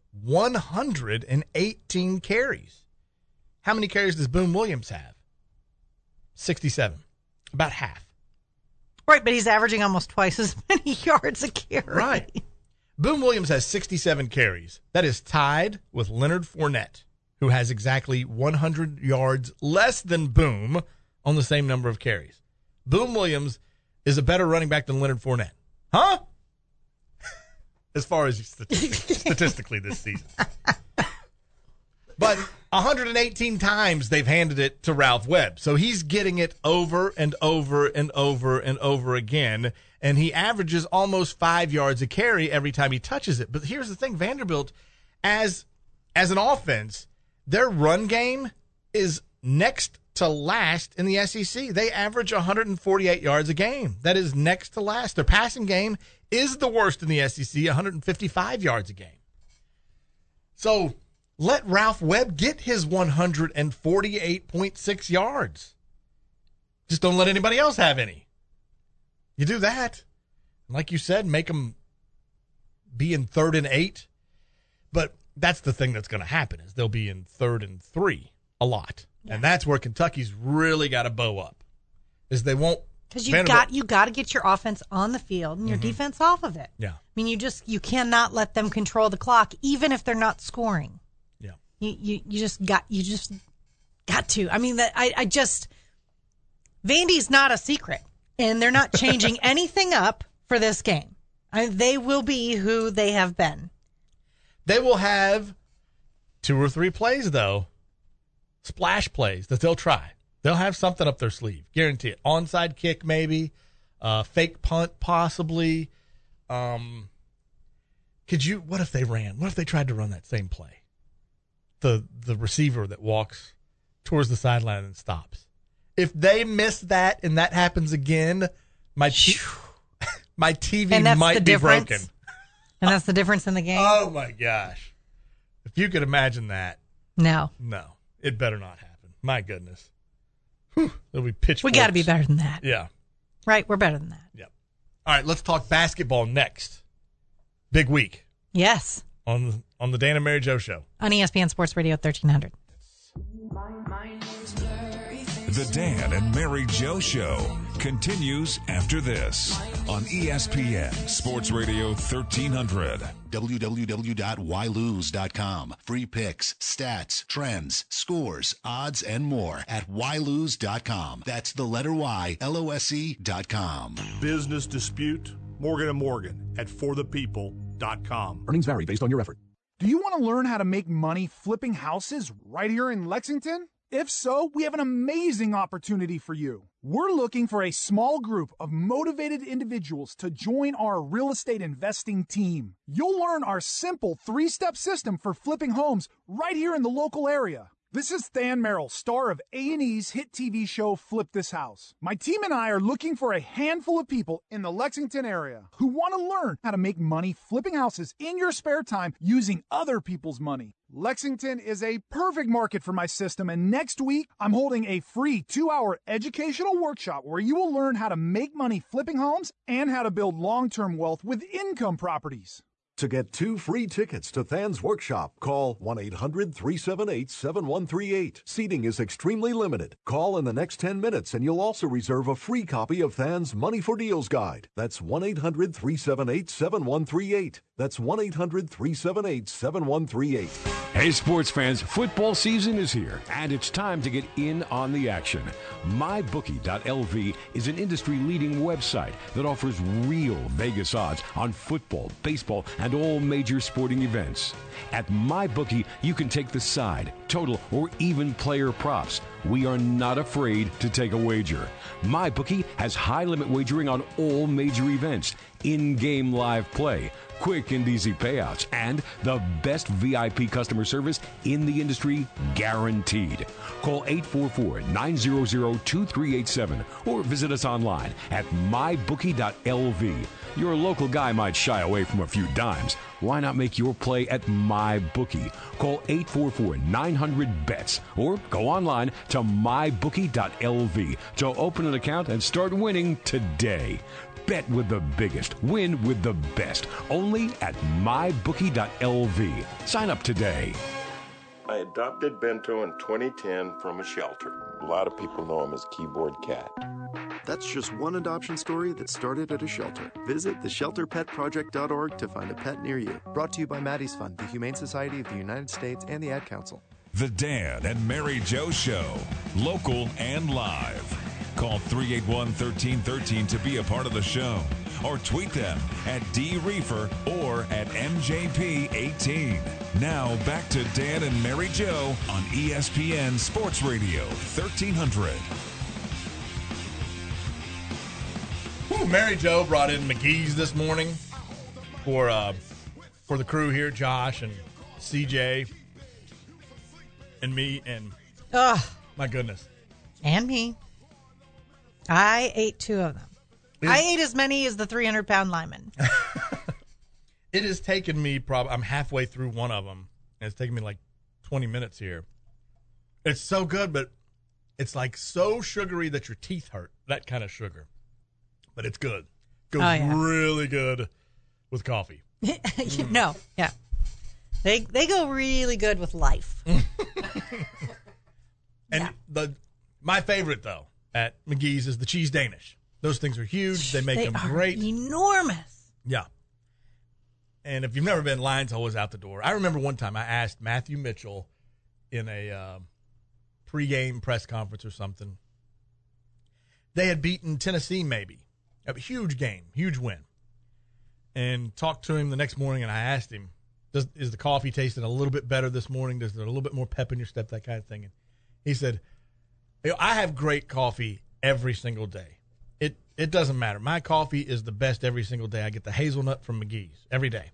118 carries. How many carries does Boone Williams have? 67. About half. Right, but he's averaging almost twice as many yards a carry. Right. Boone Williams has 67 carries. That is tied with Leonard Fournette, who has exactly 100 yards less than Boone on the same number of carries. Boone Williams is a better running back than Leonard Fournette. Huh? As far as statistically this season. But 118 times they've handed it to Ralph Webb. So he's getting it over and over and over and over again. And he averages almost 5 yards a carry every time he touches it. But here's the thing, Vanderbilt, as an offense, their run game is next to last in the SEC. They average 148 yards a game. That is next to last. Their passing game is the worst in the SEC, 155 yards a game. So let Ralph Webb get his 148.6 yards. Just don't let anybody else have any. You do that. Like you said, make them be in 3rd and 8. But that's the thing that's going to happen is they'll be in 3rd and 3 a lot. Yeah. And that's where Kentucky's really got to bow up. Is they won't. Because you got to get your offense on the field and your defense off of it. Yeah. I mean, you cannot let them control the clock, even if they're not scoring. Yeah. You just got to. I mean, Vandy's not a secret, and they're not changing anything up for this game. They will be who they have been. They will have 2 or 3 plays, though, splash plays that they'll try. They'll have something up their sleeve. Guarantee it. Onside kick, maybe. Fake punt, possibly. What if they ran? What if they tried to run that same play? The receiver that walks towards the sideline and stops. If they miss that and that happens again, my TV might be broken. And that's the difference in the game? Oh, my gosh. If you could imagine that. No, it better not happen. My goodness. Whew, there'll be pitchforks. We got to be better than that. Yeah. Right, we're better than that. Yep. All right, let's talk basketball next. Big week. Yes. On the Dan and Mary Jo Show. On ESPN Sports Radio 1300. The Dan and Mary Jo Show continues after this on ESPN Sports Radio 1300. www.ylose.com. Free picks, stats, trends, scores, odds, and more at ylose.com. That's the letter Y, LOSE.com. Business dispute, Morgan & Morgan at forthepeople.com. Earnings vary based on your effort. Do you want to learn how to make money flipping houses right here in Lexington? If so, we have an amazing opportunity for you. We're looking for a small group of motivated individuals to join our real estate investing team. You'll learn our simple 3-step system for flipping homes right here in the local area. This is Than Merrill, star of A&E's hit TV show Flip This House. My team and I are looking for a handful of people in the Lexington area who want to learn how to make money flipping houses in your spare time using other people's money. Lexington is a perfect market for my system, and next week I'm holding a free 2-hour educational workshop where you will learn how to make money flipping homes and how to build long-term wealth with income properties. To get 2 free tickets to Than's Workshop, call 1-800-378-7138. Seating is extremely limited. Call in the next 10 minutes and you'll also reserve a free copy of Than's Money for Deals Guide. That's 1-800-378-7138. That's 1-800-378-7138. Hey, sports fans, football season is here, and it's time to get in on the action. MyBookie.lv is an industry-leading website that offers real Vegas odds on football, baseball, and all major sporting events. At MyBookie, you can take the side, total, or even player props. We are not afraid to take a wager. MyBookie has high-limit wagering on all major events, in-game live play, quick and easy payouts, and the best VIP customer service in the industry, guaranteed. Call 844-900-2387 or visit us online at mybookie.lv. Your local guy might shy away from a few dimes. Why not make your play at MyBookie? Call 844-900-BETS or go online to mybookie.lv to open an account and start winning today. Bet with the biggest. Win with the best. Only at mybookie.lv. Sign up today. I adopted Bento in 2010 from a shelter. A lot of people know him as Keyboard Cat. That's just one adoption story that started at a shelter. Visit theshelterpetproject.org to find a pet near you. Brought to you by Maddie's Fund, the Humane Society of the United States, and the Ad Council. The Dan and Mary Jo Show, local and live. Call 381-1313 to be a part of the show, or tweet them at DReefer or at MJP18. Now back to Dan and Mary Jo on ESPN Sports Radio 1300. Mary Jo brought in McGee's this morning for the crew here, Josh and CJ and me, and my goodness, and me. I ate 2 of them. I ate as many as the 300-pound lineman. It has taken me I'm halfway through one of them, and it's taken me like 20 minutes here. It's so good, but it's like so sugary that your teeth hurt. That kind of sugar. But it's good. Goes really good with coffee. No, yeah. They go really good with life. And my favorite, though, at McGee's is the cheese Danish. Those things are huge. They make them great. Enormous. Yeah. And if you've never been, line's always out the door. I remember one time I asked Matthew Mitchell in a pregame press conference or something. They had beaten Tennessee, maybe. A huge game, huge win. And talked to him the next morning, and I asked him, is the coffee tasting a little bit better this morning? Does there a little bit more pep in your step, that kind of thing? And he said, I have great coffee every single day. It doesn't matter. My coffee is the best every single day. I get the hazelnut from McGee's every day.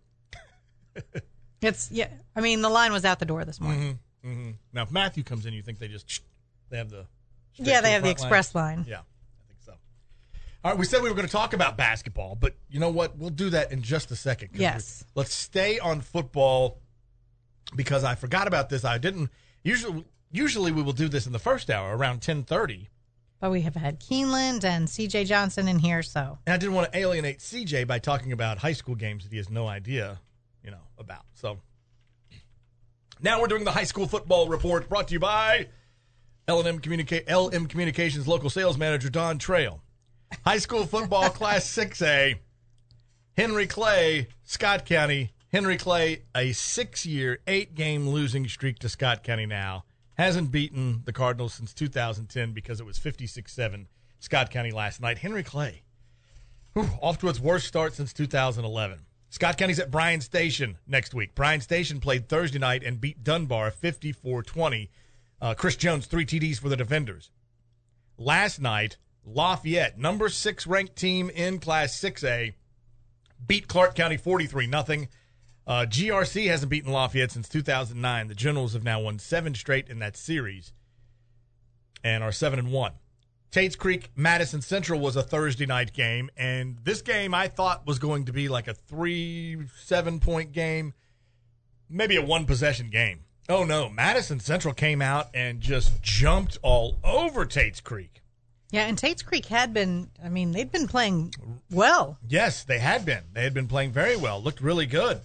The line was out the door this morning. Mm-hmm, mm-hmm. Now, if Matthew comes in, you think they have the they have the express line. Yeah, I think so. All right, we said we were going to talk about basketball, but you know what? We'll do that in just a second. Yes. Let's stay on football because I forgot about this. I didn't usually we will do this in the first hour around 10:30. But we have had Keeneland and C.J. Johnson in here, so. And I didn't want to alienate C.J. by talking about high school games that he has no idea, about. So now we're doing the high school football report brought to you by LM Communications local sales manager Don Trail. High school football class 6A, Henry Clay, Scott County. Henry Clay, a 6-year, 8-game losing streak to Scott County now. Hasn't beaten the Cardinals since 2010 because it was 56-7 Scott County last night. Henry Clay, off to its worst start since 2011. Scott County's at Bryan Station next week. Bryan Station played Thursday night and beat Dunbar 54-20. Chris Jones, 3 TDs for the defenders. Last night, Lafayette, number 6 ranked team in Class 6A, beat Clark County 43-0. GRC hasn't beaten Lafayette since 2009. The Generals have now won 7 straight in that series and are 7-1. Tates Creek, Madison Central was a Thursday night game, and this game I thought was going to be like a 3-7-point game, maybe a 1-possession game. Oh, no. Madison Central came out and just jumped all over Tates Creek. Yeah, and Tates Creek had been, they'd been playing well. Yes, they had been. They had been playing very well. Looked really good.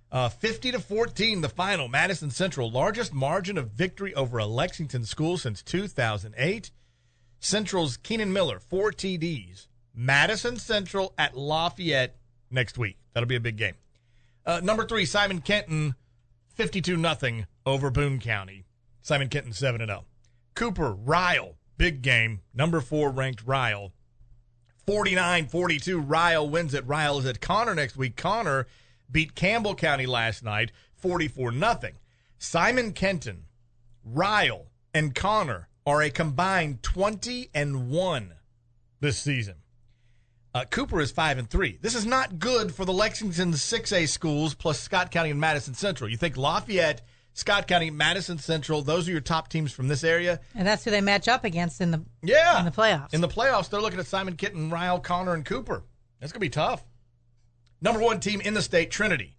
50-14, the final. Madison Central, largest margin of victory over a Lexington school since 2008. Central's Keenan Miller, 4 TDs. Madison Central at Lafayette next week. That'll be a big game. Number 3, Simon Kenton, 52-0 over Boone County. Simon Kenton 7-0. Cooper, Ryle, big game. Number 4 ranked Ryle. 49-42, Ryle wins it. Ryle is at Connor next week. Connor beat Campbell County last night, 44-0. Simon Kenton, Ryle, and Connor are a combined 20-1 this season. Cooper is 5-3. This is not good for the Lexington 6A schools plus Scott County and Madison Central. You think Lafayette, Scott County, Madison Central, those are your top teams from this area. And that's who they match up against in the playoffs. In the playoffs, they're looking at Simon Kenton, Ryle, Connor, and Cooper. That's going to be tough. Number 1 team in the state, Trinity.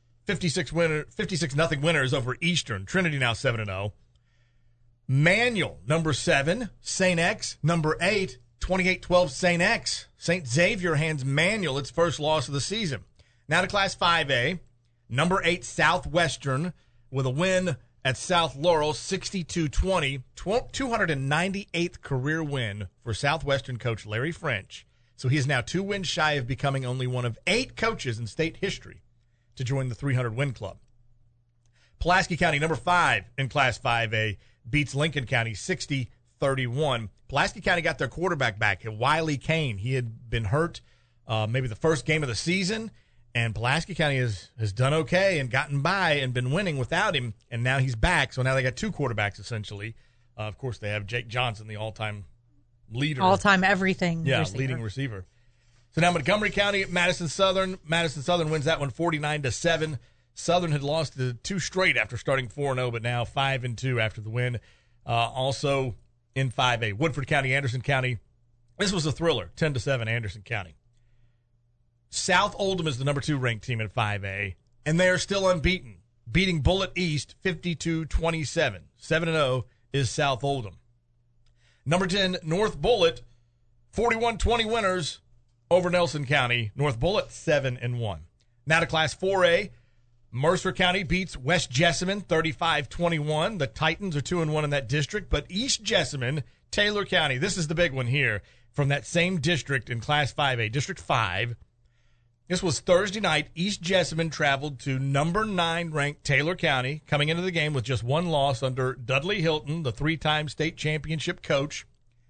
56-0 winners over Eastern. Trinity now 7-0. Manual, number 7. St. X, number 8. 28-12 St. X. St. Xavier hands Manual its first loss of the season. Now to Class 5A. Number 8 Southwestern with a win at South Laurel, 62-20. 298th career win for Southwestern coach Larry French. So he is now 2 wins shy of becoming only one of 8 coaches in state history to join the 300-win club. Pulaski County, number 5 in Class 5A, beats Lincoln County 60-31. Pulaski County got their quarterback back, Wiley Kane. He had been hurt maybe the first game of the season, and Pulaski County has done okay and gotten by and been winning without him, and now he's back. So now they got 2 quarterbacks, essentially. Of course, they have Jake Johnson, the all-time leader. All-time everything receiver. Leading receiver. So now Montgomery County, Madison Southern. Madison Southern wins that one 49-7. Southern had lost the 2 straight after starting 4-0, but now 5-2 after the win. Also in 5A, Woodford County, Anderson County. This was a thriller, 10-7 Anderson County. South Oldham is the number 2 ranked team in 5A, and they are still unbeaten, beating Bullitt East 52-27. 7-0 is South Oldham. Number 10, North Bullitt, 41-20 winners over Nelson County. North Bullitt 7-1. Now to Class 4A. Mercer County beats West Jessamine 35-21. The Titans are 2-1 in that district, but East Jessamine, Taylor County, this is the big one here from that same district in Class 5A, District 5. This was Thursday night. East Jessamine traveled to number 9 ranked Taylor County, coming into the game with just 1 loss under Dudley Hilton, the 3-time state championship coach.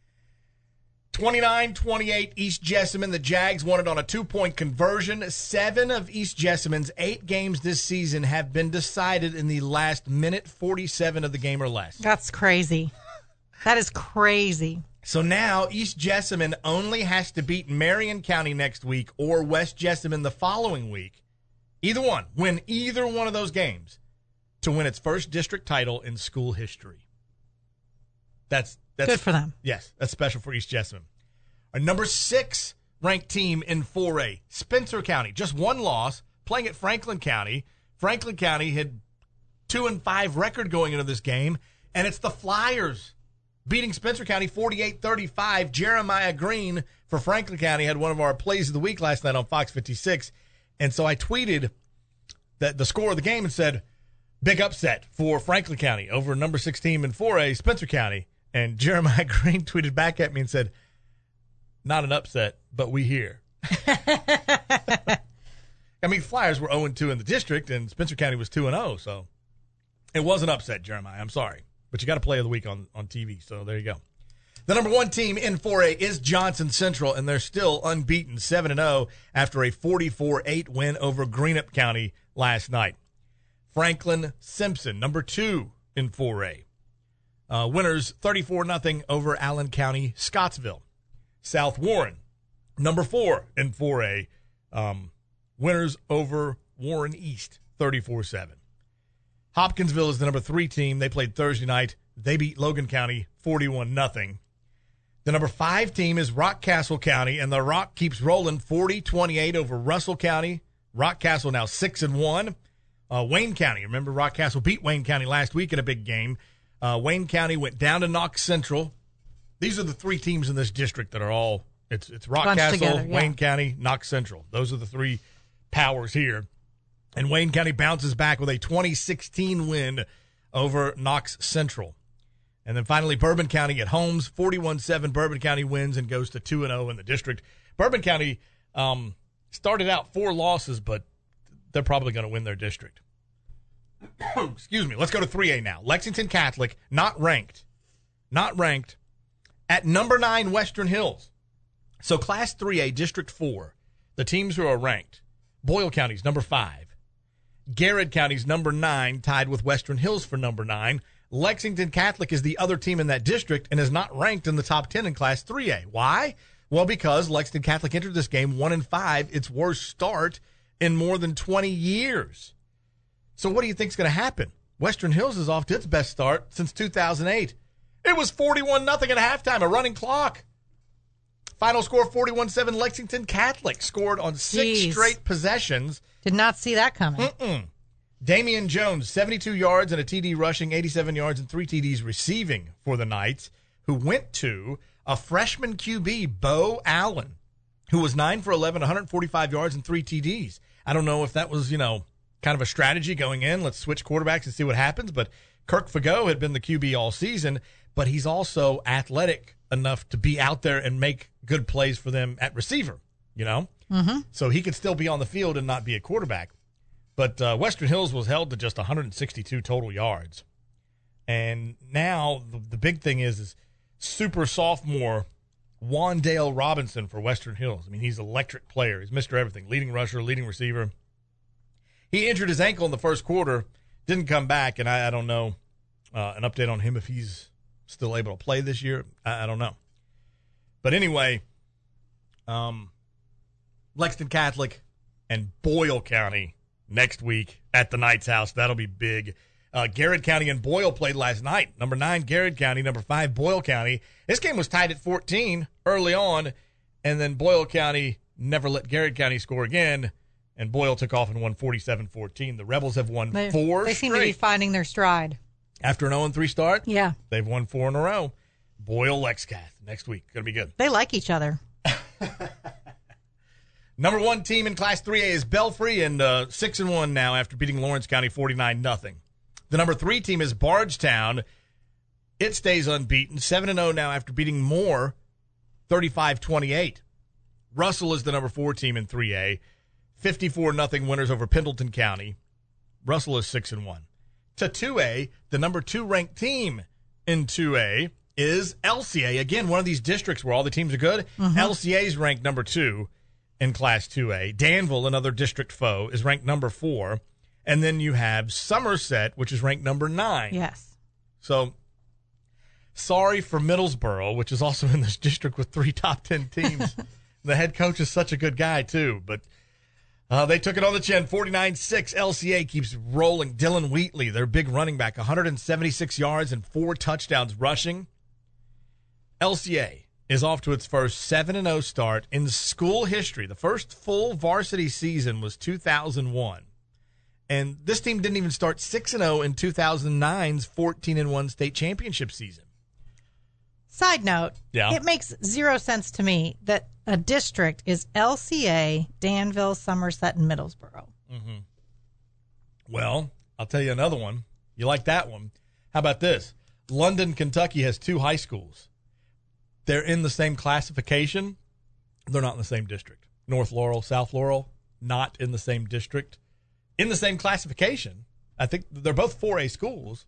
29-28 East Jessamine. The Jags won it on a 2-point conversion. 7 of East Jessamine's 8 games this season have been decided in the last minute 47 of the game or less. That's crazy. That is crazy. So now East Jessamine only has to beat Marion County next week or West Jessamine the following week. Either one. Win either one of those games to win its first district title in school history. That's good for them. Yes, that's special for East Jessamine. Our number 6 ranked team in 4A, Spencer County, just 1 loss, playing at Franklin County. Franklin County had 2-5 record going into this game, and it's the Flyers beating Spencer County 48-35. Jeremiah Green for Franklin County had one of our plays of the week last night on Fox 56, and so I tweeted that the score of the game and said, big upset for Franklin County over number 6 team in 4A, Spencer County. And Jeremiah Green tweeted back at me and said, not an upset, but we here. I mean, Flyers were 0-2 in the district, and Spencer County was 2-0, so it was an upset, Jeremiah. I'm sorry. But you got to play of the week on TV, so there you go. The number 1 team in 4A is Johnson Central, and they're still unbeaten, 7-0, after a 44-8 win over Greenup County last night. Franklin Simpson, number 2 in 4A. Winners 34-0 over Allen County, Scottsville. South Warren, number 4 in 4A. Winners over Warren East, 34-7. Hopkinsville is the number 3 team. They played Thursday night. They beat Logan County 41-0. The number 5 team is Rockcastle County, and the Rock keeps rolling 40-28 over Russell County. Rockcastle now 6-1. Wayne County, remember Rockcastle beat Wayne County last week in a big game. Wayne County went down to Knox Central. These are the 3 teams in this district that are all, it's Rockcastle, Wayne County, Knox Central. Those are the 3 powers here. And Wayne County bounces back with a 2016 win over Knox Central. And then finally, Bourbon County at Holmes, 41-7. Bourbon County wins and goes to 2-0 in the district. Bourbon County started out 4 losses, but they're probably going to win their district. Excuse me. Let's go to 3A now. Lexington Catholic, not ranked, at number 9 Western Hills. So Class 3A, District 4, the teams who are ranked. Boyle County's number 5. Garrett County's number 9, tied with Western Hills for number 9. Lexington Catholic is the other team in that district and is not ranked in the top 10 in Class 3A. Why? Well, because Lexington Catholic entered this game 1-5, its worst start in more than 20 years. So what do you think is going to happen? Western Hills is off to its best start since 2008. It was 41-0 at halftime, a running clock. Final score 41-7. Lexington Catholic scored on 6 straight possessions. Did not see that coming. Damian Jones, 72 yards and a TD rushing, 87 yards and 3 TDs receiving for the Knights, who went to a freshman QB, Bo Allen, who was 9 for 11, 145 yards and 3 TDs. I don't know if that was, kind of a strategy going in. Let's switch quarterbacks and see what happens. But Kirk Fagot had been the QB all season, but he's also athletic enough to be out there and make good plays for them at receiver, So he could still be on the field and not be a quarterback. But Western Hills was held to just 162 total yards. And now the big thing is super sophomore Wandale Robinson for Western Hills. I mean, he's an electric player. He's Mr. Everything, leading rusher, leading receiver. He injured his ankle in the first quarter, didn't come back, and I don't know an update on him if he's still able to play this year. I don't know. But anyway, Lexington Catholic and Boyle County next week at the Knights House. That'll be big. Garrett County and Boyle played last night. Number 9, Garrett County. Number 5, Boyle County. This game was tied at 14 early on, and then Boyle County never let Garrett County score again, and Boyle took off and won 47-14. The Rebels have won 4 straight. They seem to be finding their stride. After an 0-3 start? Yeah. They've won 4 in a row. Boyle Lexcath next week. Going to be good. They like each other. Number 1 team in Class 3A is Belfry, and 6-1 now after beating Lawrence County 49-0. The number 3 team is Bardstown. It stays unbeaten, 7-0 now after beating Moore 35-28. Russell is the number 4 team in 3A. 54-0 winners over Pendleton County. Russell is 6-1. To 2A, the number 2 ranked team in 2A is LCA. Again, one of these districts where all the teams are good. LCA is ranked number 2 in Class 2A. Danville, another district foe, is ranked number 4. And then you have Somerset, which is ranked number 9. Yes. So, sorry for Middlesboro, which is also in this district with 3 top 10 teams. The head coach is such a good guy, too. But they took it on the chin. 49-6. LCA keeps rolling. Dylan Wheatley, their big running back, 176 yards and 4 touchdowns rushing. LCA is off to its first 7-0 start in school history. The first full varsity season was 2001. And this team didn't even start 6-0 in 2009's 14-1 state championship season. Side note, Yeah. It makes 0 sense to me that a district is LCA, Danville, Somerset, and Middlesboro. Well, I'll tell you another one. You like that one. How about this? London, Kentucky has 2 high schools. They're in the same classification. They're not in the same district. North Laurel, South Laurel, not in the same district. In the same classification. I think they're both 4A schools.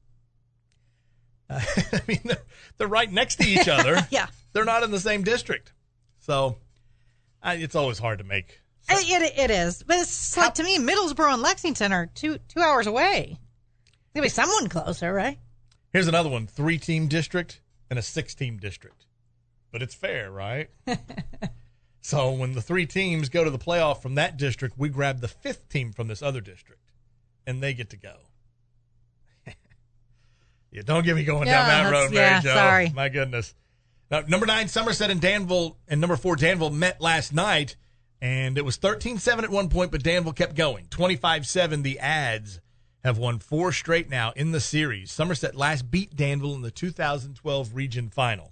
I mean, they're right next to each other. Yeah. They're not in the same district. So it's always hard to make. It is. But it's like, to me, Middlesboro and Lexington are 2 hours away. There'll be someone closer, right? Here's another one. 3-team district and a 6-team district. But it's fair, right? So when the 3 teams go to the playoff from that district, we grab the 5th team from this other district, and they get to go. Yeah, don't get me going down that road, Mary Jo. Sorry. My goodness. Now, number 9, Somerset and Danville, and number 4, Danville met last night, and it was 13-7 at one point, but Danville kept going. 25-7, the Ads have won 4 straight now in the series. Somerset last beat Danville in the 2012 region final.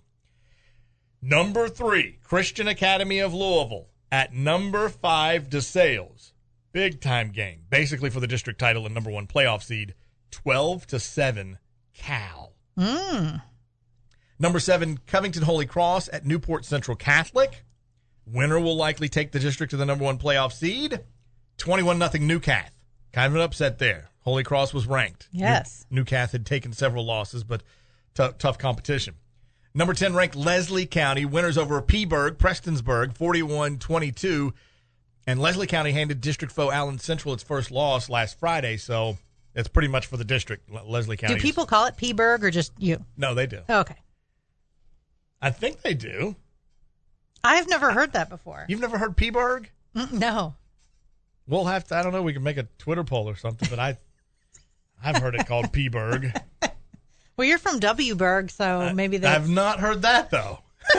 Number 3, Christian Academy of Louisville at number 5, DeSales. Big time game. Basically for the district title and number 1 playoff seed, 12-7 Cal. Number 7, Covington Holy Cross at Newport Central Catholic. Winner will likely take the district to the number 1 playoff seed. 21-0 Newcath. Kind of an upset there. Holy Cross was ranked. Yes. Newcath had taken several losses, but tough competition. Number 10 ranked Leslie County. Winners over Peaburg, Prestonsburg, 41-22. And Leslie County handed district foe Allen Central its first loss last Friday, so it's pretty much for the district. Leslie County. Do people call it Peaburg or just you? No, they do. Okay. I think they do. I've never heard that before. You've never heard Peaburg? No. We'll have to, I don't know, we can make a Twitter poll or something, but I've heard it called Peaburg. Well, you're from W-burg, so maybe they... I've not heard that, though.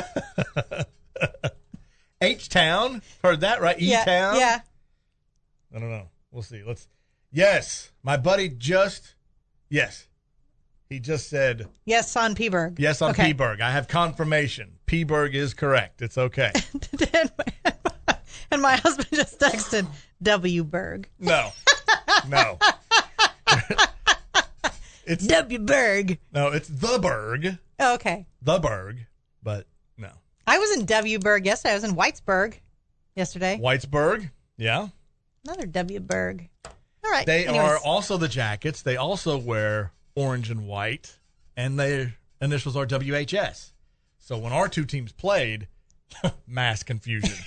H-Town? Heard that, right? E-Town? Yeah. I don't know. We'll see. Yes. My buddy yes. He just said... Yes on Peaburg. Yes on Peaburg. I have confirmation. Peaburg is correct. It's okay. And my husband just texted W-burg. No. It's W-burg. No, it's the Berg. Oh, okay. The Berg, but no. I was in W-burg yesterday. I was in Whitesburg yesterday. Whitesburg, yeah. Another W-burg. All right. They anyways. are also the Jackets. They also wear orange and white, and their initials are WHS. So when our two teams played, mass confusion.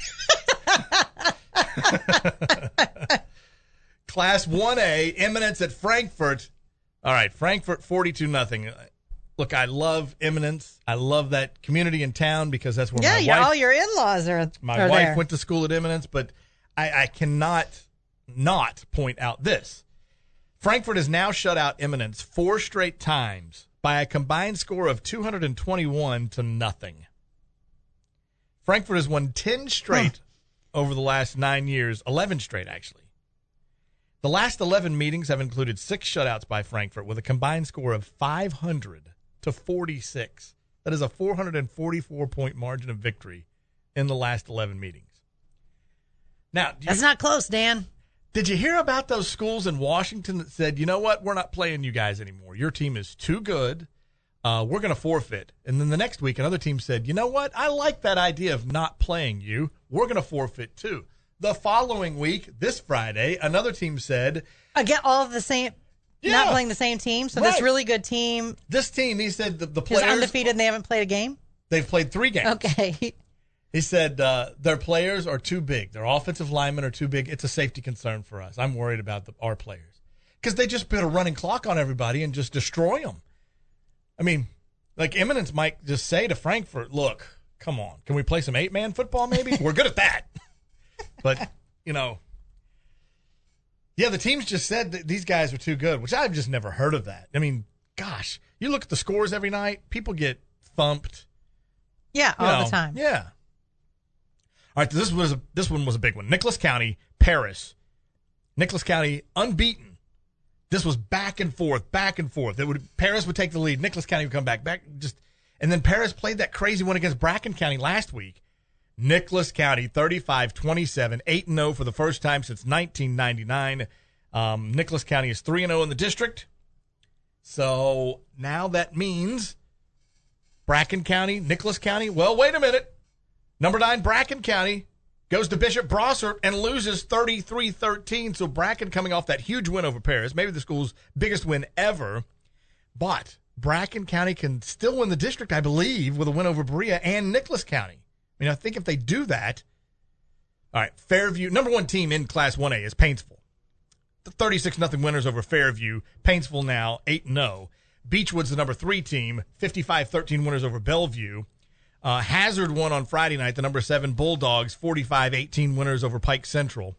Class 1A, Eminence at Frankfort. All right, Frankfort 42-0. Look, I love Eminence. I love that community in town because that's where my wife... all your in-laws are My wife there. went to school at Eminence, but I cannot not point out this. Frankfort has now shut out Eminence 4 straight times by a combined score of 221-0. Frankfort has won 10 straight over the last 9 years, 11 straight, actually. The last 11 meetings have included 6 shutouts by Frankfort with a combined score of 500-46. That is a 444-point margin of victory in the last 11 meetings. Now, That's not close, Dan. Did you hear about those schools in Washington that said, you know what, we're not playing you guys anymore. Your team is too good. We're going to forfeit. And then the next week, another team said, you know what, I like that idea of not playing you. We're going to forfeit too. The following week, this Friday, another team said... Again, all of the same... Yeah. Not playing the same team? So this really good team... This team, he said, the is players... undefeated and they haven't played a game? They've played 3 games. Okay. He said their players are too big. Their offensive linemen are too big. It's a safety concern for us. I'm worried about our players. Because they just put a running clock on everybody and just destroy them. I mean, like Eminence might just say to Frankfort, look, come on. Can we play some 8-man football maybe? We're good at that. But, you know, yeah, the teams just said that these guys are too good, which I've just never heard of that. I mean, gosh, you look at the scores every night, people get thumped. Yeah, all the time. Yeah. All right, this one was a big one. Nicholas County, Paris. Nicholas County unbeaten. This was back and forth. Paris would take the lead. Nicholas County would come back, and then Paris played that crazy one against Bracken County last week. Nicholas County, 35-27, 8-0 for the first time since 1999. Nicholas County is 3-0 in the district. So now that means Bracken County, Nicholas County. Well, wait a minute. Number 9, Bracken County goes to Bishop Brossart and loses 33-13. So Bracken coming off that huge win over Paris, maybe the school's biggest win ever. But Bracken County can still win the district, I believe, with a win over Berea and Nicholas County. I mean, I think if they do that, all right, Fairview, number 1 team in Class 1A is Paintsville. The 36-0 winners over Fairview. Paintsville now 8-0. Beechwood's the number 3 team, 55-13 winners over Bellevue. Hazard won on Friday night, the number 7 Bulldogs, 45-18 winners over Pike Central.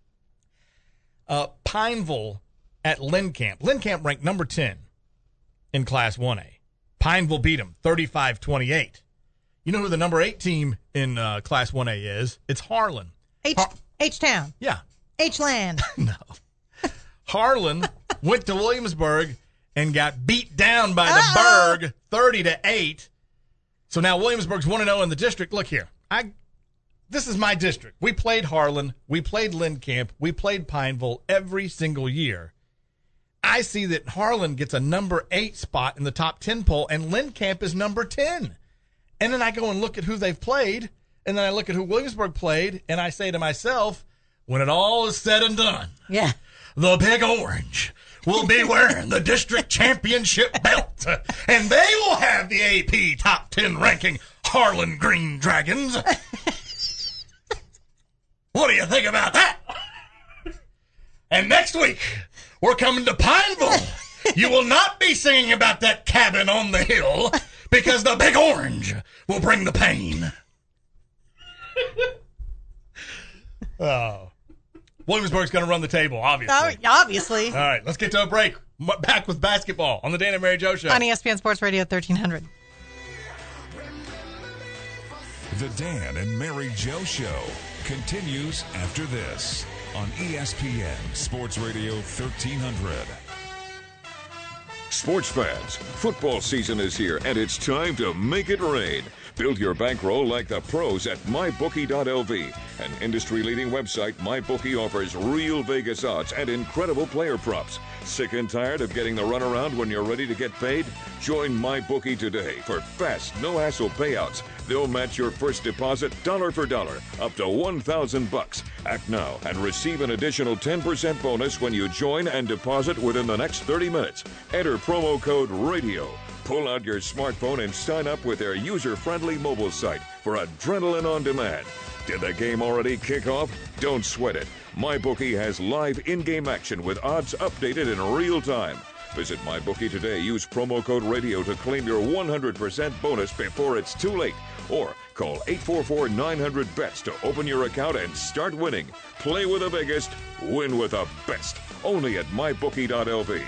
Pineville at Lincamp. Lincamp ranked number 10 in Class 1A. Pineville beat them 35-28. You know who the number 8 team in Class 1A is? It's Harlan. H-Town. Yeah. H-Land. No. Harlan went to Williamsburg and got beat down by the Berg 30-8. So now Williamsburg's 1-0 in the district. Look here. this is my district. We played Harlan. We played Lindcamp. We played Pineville every single year. I see that Harlan gets a number 8 spot in the top 10 poll, and Lindcamp is number 10. And then I go and look at who they've played, and then I look at who Williamsburg played, and I say to myself, when it all is said and done, yeah, the Big Orange will be wearing the district championship belt, and they will have the AP top 10 ranking Harlan Green Dragons. What do you think about that? And next week, we're coming to Pineville. You will not be singing about that cabin on the hill because the Big Orange will bring the pain. Oh. Williamsburg's going to run the table, obviously. Obviously. All right, let's get to a break. Back with basketball on the Dan and Mary Jo Show. On ESPN Sports Radio 1300. The Dan and Mary Jo Show continues after this on ESPN Sports Radio 1300. Sports fans, football season is here, and it's time to make it rain. Build your bankroll like the pros at MyBookie.lv. An industry-leading website, MyBookie offers real Vegas odds and incredible player props. Sick and tired of getting the runaround when you're ready to get paid? Join MyBookie today for fast, no-hassle payouts. They'll match your first deposit dollar for dollar, up to $1,000. Act now and receive an additional 10% bonus when you join and deposit within the next 30 minutes. Enter promo code RADIO. Pull out your smartphone and sign up with their user-friendly mobile site for adrenaline on demand. Did the game already kick off? Don't sweat it. MyBookie has live in-game action with odds updated in real time. Visit MyBookie today. Use promo code RADIO to claim your 100% bonus before it's too late. Or call 844-900-BETS to open your account and start winning. Play with the biggest, win with the best. Only at MyBookie.lv.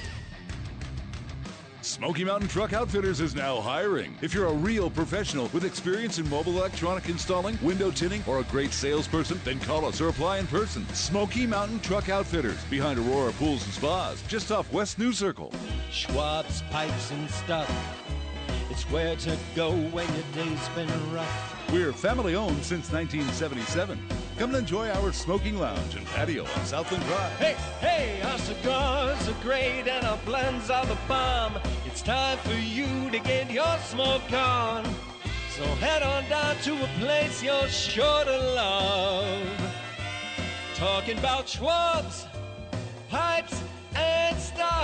Smoky Mountain Truck Outfitters is now hiring. If you're a real professional with experience in mobile electronic installing, window tinting, or a great salesperson, then call us or apply in person. Smoky Mountain Truck Outfitters, behind Aurora Pools and Spas, just off West New Circle. Schwab's Pipes and Stuff. It's where to go when your day's been rough. We're family owned since 1977. Come and enjoy our smoking lounge and patio on Southland Drive. Hey, our cigars are great and our blends are the bomb. It's time for you to get your smoke on. So head on down to a place you're sure to love. Talking about Schwab's Pipes and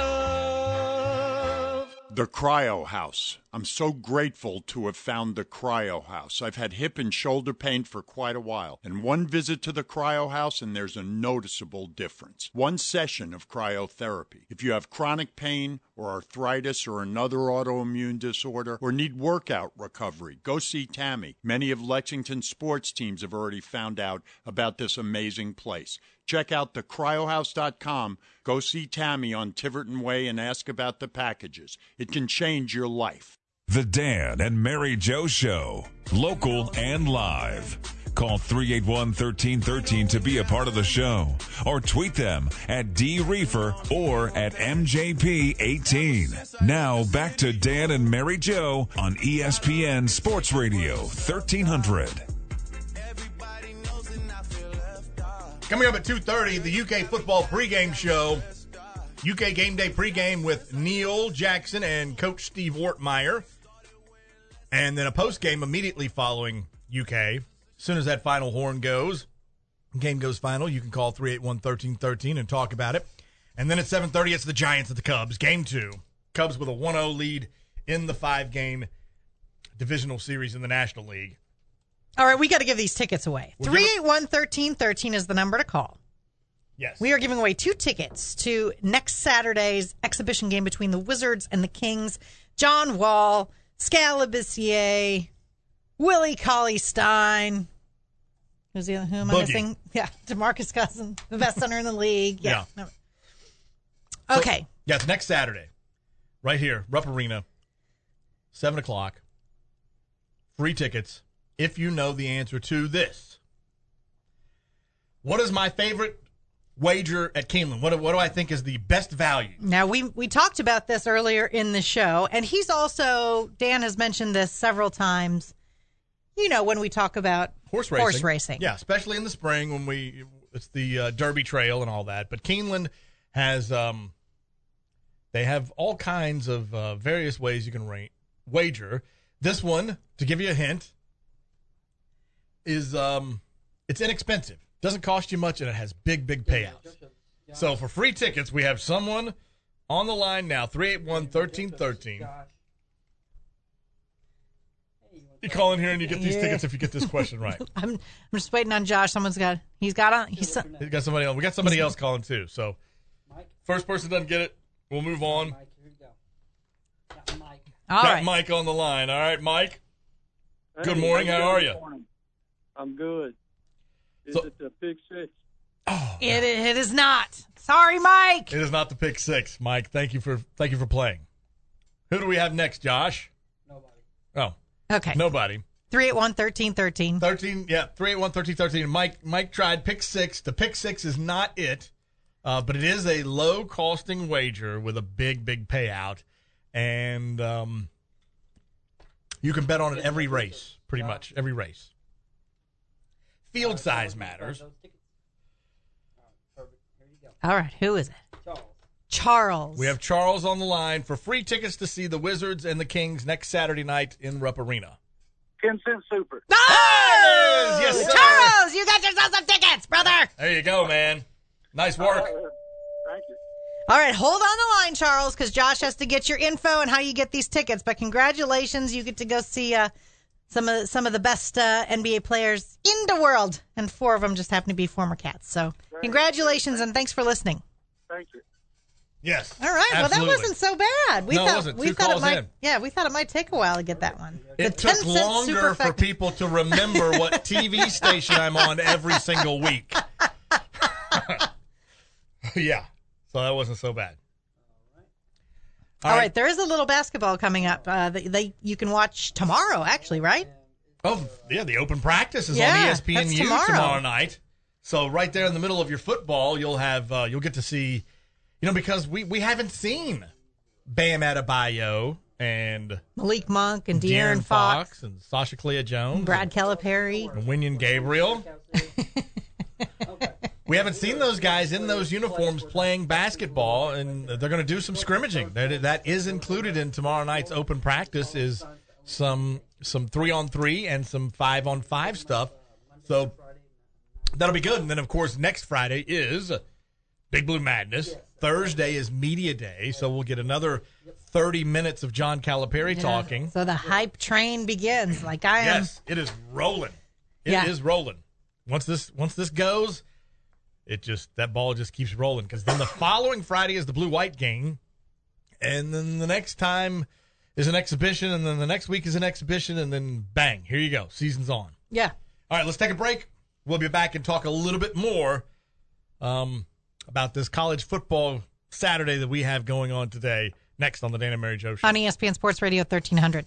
Stuff. The Cryo House. I'm so grateful to have found the Cryo House. I've had hip and shoulder pain for quite a while, and one visit to the Cryo House and there's a noticeable difference. One session of cryotherapy. If you have chronic pain or arthritis or another autoimmune disorder or need workout recovery, go see Tammy. Many of Lexington's sports teams have already found out about this amazing place. Check out theCryoHouse.com. Go see Tammy on Tiverton Way and ask about the packages. It can change your life. The Dan and Mary Jo Show, local and live. Call 381-1313 to be a part of the show, or tweet them at DReefer or at MJP18. Now back to Dan and Mary Jo on ESPN Sports Radio 1300. Coming up at 2:30, the UK football pregame show. UK Game Day pregame with Neil Jackson and Coach Steve Ortmeyer. And then a postgame immediately following UK. As soon as that final horn goes, game goes final, you can call 381-1313 and talk about it. And then at 7:30, it's the Giants at the Cubs. Game 2. Cubs with a 1-0 lead in the 5-game divisional series in the National League. All right, we got to give these tickets away. 381-1313 is the number to call. Yes. We are giving away 2 tickets to next Saturday's exhibition game between the Wizards and the Kings. John Wall, Scalabissier, Willie Cauley-Stein. Who am I missing? Yeah, DeMarcus Cousins, the best center in the league. Yeah. Okay. So, it's next Saturday. Right here, Rupp Arena, 7 o'clock. Free tickets if you know the answer to this. What is my favorite wager at Keeneland? What do I think is the best value? Now, we talked about this earlier in the show, and he's also, Dan has mentioned this several times, when we talk about horse racing. Horse racing. Yeah, especially in the spring when it's the Derby Trail and all that. But Keeneland has they have all kinds of various ways you can wager. This one, to give you a hint, is it's inexpensive. Doesn't cost you much, and it has big payouts. So for free tickets, we have someone on the line now, 381-1313. You call in here and you get these tickets if you get this question right. I'm just waiting on Josh. He's got somebody else. We got somebody else calling too. So first person doesn't get it, we'll move on. Got Mike on the line. All right, Mike. Good morning. How are you? I'm good. Is it the Pick Six? Oh, it is not. Sorry, Mike. It is not the Pick Six, Mike. Thank you for playing. Who do we have next, Josh? Nobody. Oh. Okay. Nobody. 381-1313. 381-1313. Mike tried Pick Six. The Pick Six is not it, but it is a low-costing wager with a big payout. And you can bet on it every race, pretty much, every race. Field size matters. All right, who is it? Charles. We have Charles on the line for free tickets to see the Wizards and the Kings next Saturday night in Rupp Arena. 10-cent super. Oh! Yes, sir. Charles, you got yourself some tickets, brother. There you go, man. Nice work. Thank you. All right, hold on the line, Charles, because Josh has to get your info and how you get these tickets. But congratulations, you get to go see some of the best NBA players in the world, and 4 of them just happen to be former Cats. So congratulations, and thanks for listening. Thank you. Yes. All right. Absolutely. Well, that wasn't so bad. It wasn't. We 2 thought calls it might. in. Yeah, we thought it might take a while to get that one. It took longer for people to remember what TV station I'm on every single week. Yeah. So that wasn't so bad. All right. There is a little basketball coming up. You can watch tomorrow, actually, right? Oh, yeah. The open practice is on ESPNU tomorrow night. So right there in the middle of your football, you'll get to see. Because we haven't seen Bam Adebayo and Malik Monk and De'Aaron Fox and Sasha Clea Jones, Brad Calipari, and Winion Gabriel. We haven't seen those guys in those uniforms playing basketball, and they're going to do some scrimmaging. That is included in tomorrow night's open practice. Is some 3-on-3 and some 5-on-5 stuff. So that'll be good. And then of course next Friday is Big Blue Madness. Thursday is Media Day, so we'll get another 30 minutes of John Calipari talking. So the hype train begins, like I am. Yes, it is rolling. It is rolling. Once this goes, that ball just keeps rolling, because then the following Friday is the Blue-White game, and then the next time is an exhibition, and then the next week is an exhibition, and then bang, here you go. Season's on. Yeah. All right, let's take a break. We'll be back and talk a little bit more about this college football Saturday that we have going on today, next on the Dan and Mary Jo Show. On ESPN Sports Radio 1300.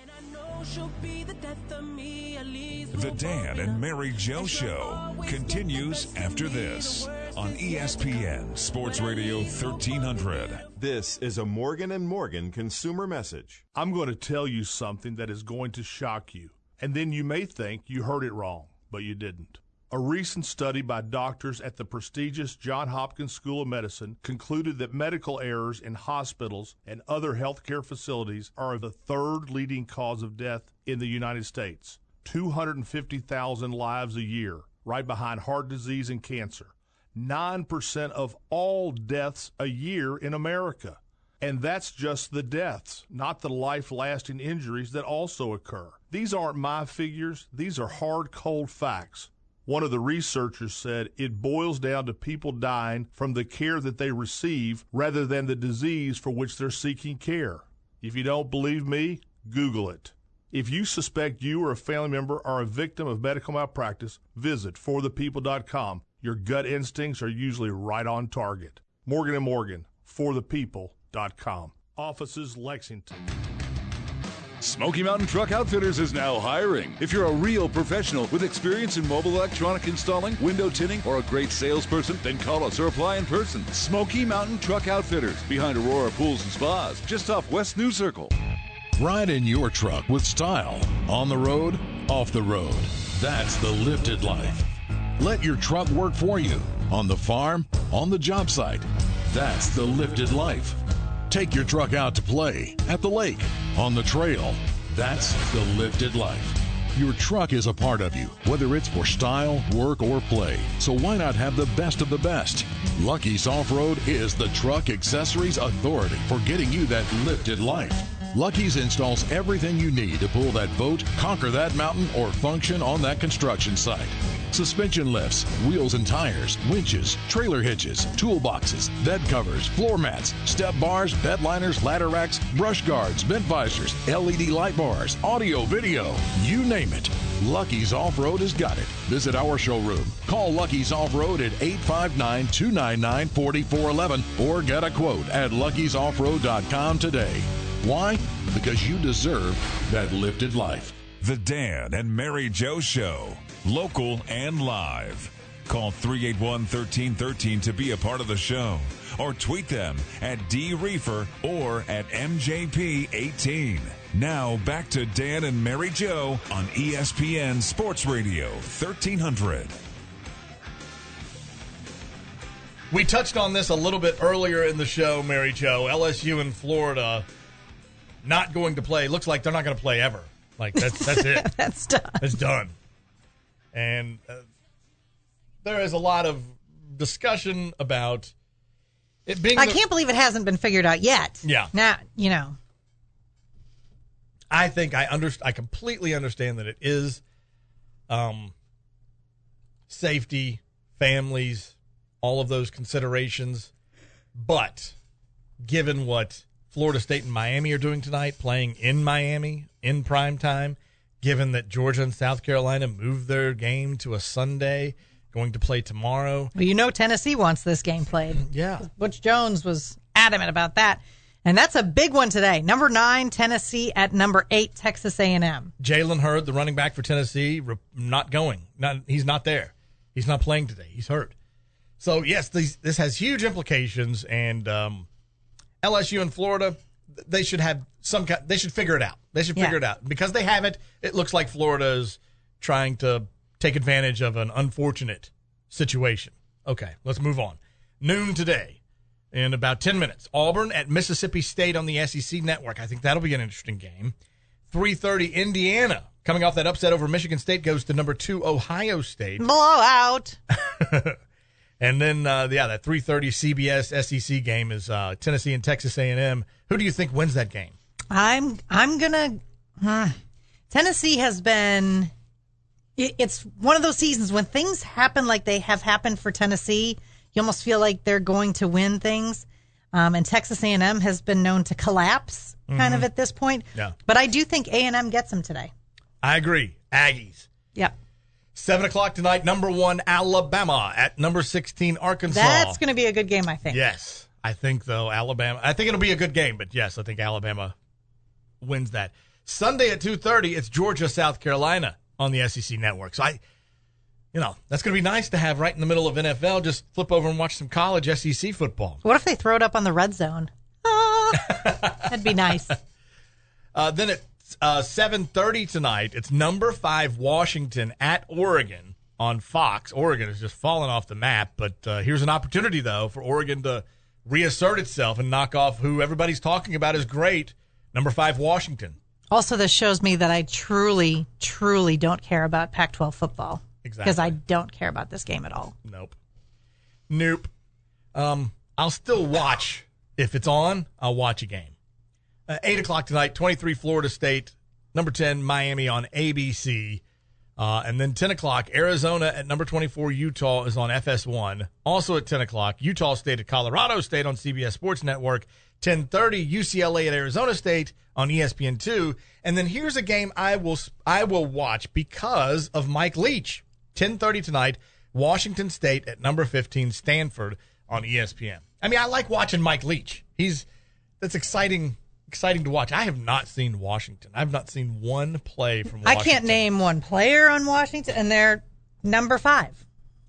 The Dan and Mary Jo Show continues after this on ESPN Sports Radio 1300. This is a Morgan & Morgan consumer message. I'm going to tell you something that is going to shock you, and then you may think you heard it wrong, but you didn't. A recent study by doctors at the prestigious Johns Hopkins School of Medicine concluded that medical errors in hospitals and other healthcare facilities are the 3rd leading cause of death in the United States. 250,000 lives a year, right behind heart disease and cancer. 9% of all deaths a year in America. And that's just the deaths, not the life-lasting injuries that also occur. These aren't my figures. These are hard, cold facts. One of the researchers said it boils down to people dying from the care that they receive rather than the disease for which they're seeking care. If you don't believe me, Google it. If you suspect you or a family member are a victim of medical malpractice, visit forthepeople.com. Your gut instincts are usually right on target. Morgan & Morgan, forthepeople.com. Offices, Lexington. Smoky Mountain Truck Outfitters is now hiring. If you're a real professional with experience in mobile electronic installing, window tinting, or a great salesperson, then call us or apply in person. Smoky Mountain Truck Outfitters, behind Aurora Pools and Spas, just off West New Circle. Ride in your truck with style, on the road, off the road. That's the lifted life. Let your truck work for you on the farm, on the job site. That's the lifted life. Take your truck out to play at the lake, on the trail. That's the lifted life. Your truck is a part of you, whether it's for style, work, or play. So why not have the best of the best? Lucky's Off-Road is the truck accessories authority for getting you that lifted life. Lucky's installs everything you need to pull that boat, conquer that mountain, or function on that construction site. Suspension lifts, wheels and tires, winches, trailer hitches, toolboxes, bed covers, floor mats, step bars, bed liners, ladder racks, brush guards, vent visors, LED light bars, audio, video, you name it. Lucky's Off-Road has got it. Visit our showroom. Call Lucky's Off-Road at 859-299-4411 or get a quote at luckysoffroad.com today. Why? Because you deserve that lifted life. The Dan and Mary Jo Show, local and live. Call 381-1313 to be a part of the show, or tweet them at DReefer or at MJP18. Now back to Dan and Mary Jo on ESPN Sports Radio 1300. We touched on this a little bit earlier in the show, Mary Jo. LSU in Florida not going to play. Looks like they're not going to play ever. Like, that's it. That's done. It's done. And there is a lot of discussion about it being... I can't believe it hasn't been figured out yet. Yeah. Now, you know. I think I completely understand that it is safety, families, all of those considerations. But given what Florida State and Miami are doing tonight, playing in Miami in prime time, given that Georgia and South Carolina moved their game to a Sunday, going to play tomorrow. Well, you know Tennessee wants this game played. Yeah. Butch Jones was adamant about that. And that's a big one today. Number 9, Tennessee at number 8, Texas A&M. Jalen Hurd, the running back for Tennessee, not going. He's not there. He's not playing today. He's hurt. So, yes, this has huge implications, and LSU in Florida, they should have they should figure it out. They should figure it out. Because they haven't, it looks like Florida is trying to take advantage of an unfortunate situation. Okay, let's move on. Noon today, in about 10 minutes, Auburn at Mississippi State on the SEC Network. I think that'll be an interesting game. 3:30, Indiana, coming off that upset over Michigan State, goes to number 2, Ohio State. Blowout. And then, that 3:30 CBS SEC game is Tennessee and Texas A&M. Who do you think wins that game? I'm gonna. Tennessee has been. It's one of those seasons when things happen like they have happened for Tennessee. You almost feel like they're going to win things. And Texas A&M has been known to collapse kind of at this point. Yeah. But I do think A&M gets them today. I agree. Aggies. Yep. 7 o'clock tonight, number 1, Alabama at number 16, Arkansas. That's going to be a good game, I think. Yes. I think, though, Alabama. I think it'll be a good game, but yes, I think Alabama wins that. Sunday at 2:30, it's Georgia, South Carolina on the SEC Network. So that's going to be nice to have right in the middle of NFL. Just flip over and watch some college SEC football. What if they throw it up on the red zone? That'd be nice. Then at 7:30 tonight, it's number 5 Washington at Oregon on Fox. Oregon is just falling off the map, but here's an opportunity, though, for Oregon to reassert itself and knock off who everybody's talking about is great, number 5 Washington. Also, this shows me that I truly, truly don't care about Pac-12 football. Exactly. Because I don't care about this game at all. Nope. I'll still watch. If it's on, I'll watch a game. 8 o'clock tonight, 23 Florida State, number 10 Miami on ABC. And then 10 o'clock, Arizona at number 24 Utah is on FS1. Also at 10 o'clock, Utah State at Colorado State on CBS Sports Network. 10:30, UCLA at Arizona State on ESPN2. And then here's a game I will watch because of Mike Leach. 10:30 tonight, Washington State at number 15 Stanford on ESPN. I mean, I like watching Mike Leach. That's exciting to watch. I have not seen Washington. I've not seen one play from Washington. I can't name one player on Washington, and they're number 5.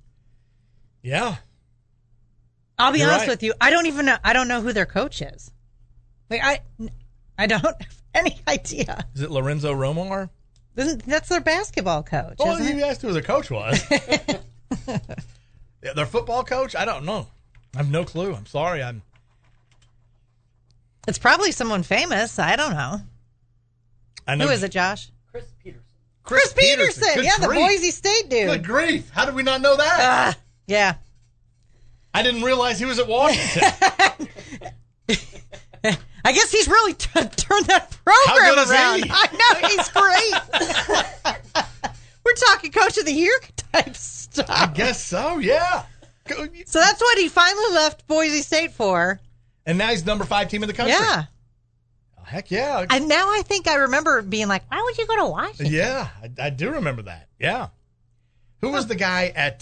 Yeah. I'll be honest with you. I don't know who their coach is. Like I don't have any idea. Is it Lorenzo Romar? That's their basketball coach. Well, isn't you it? asked who the coach was. Yeah, their football coach? I don't know. I have no clue. I'm sorry. It's probably someone famous. I don't know. I know. Who is it, Josh? Chris Peterson. Chris Peterson. Good Yeah, the grief. Boise State dude. Good grief. How did we not know that? Yeah. I didn't realize he was at Washington. I guess he's really turned that How program good is around. he? I know, he's great. We're talking Coach of the Year type stuff. I guess so, yeah. So that's what he finally left Boise State for. And now he's number 5 team in the country. Yeah. Oh, heck yeah. And now I think I remember being like, why would you go to Washington? Yeah, I do remember that. Yeah. Who was the guy at,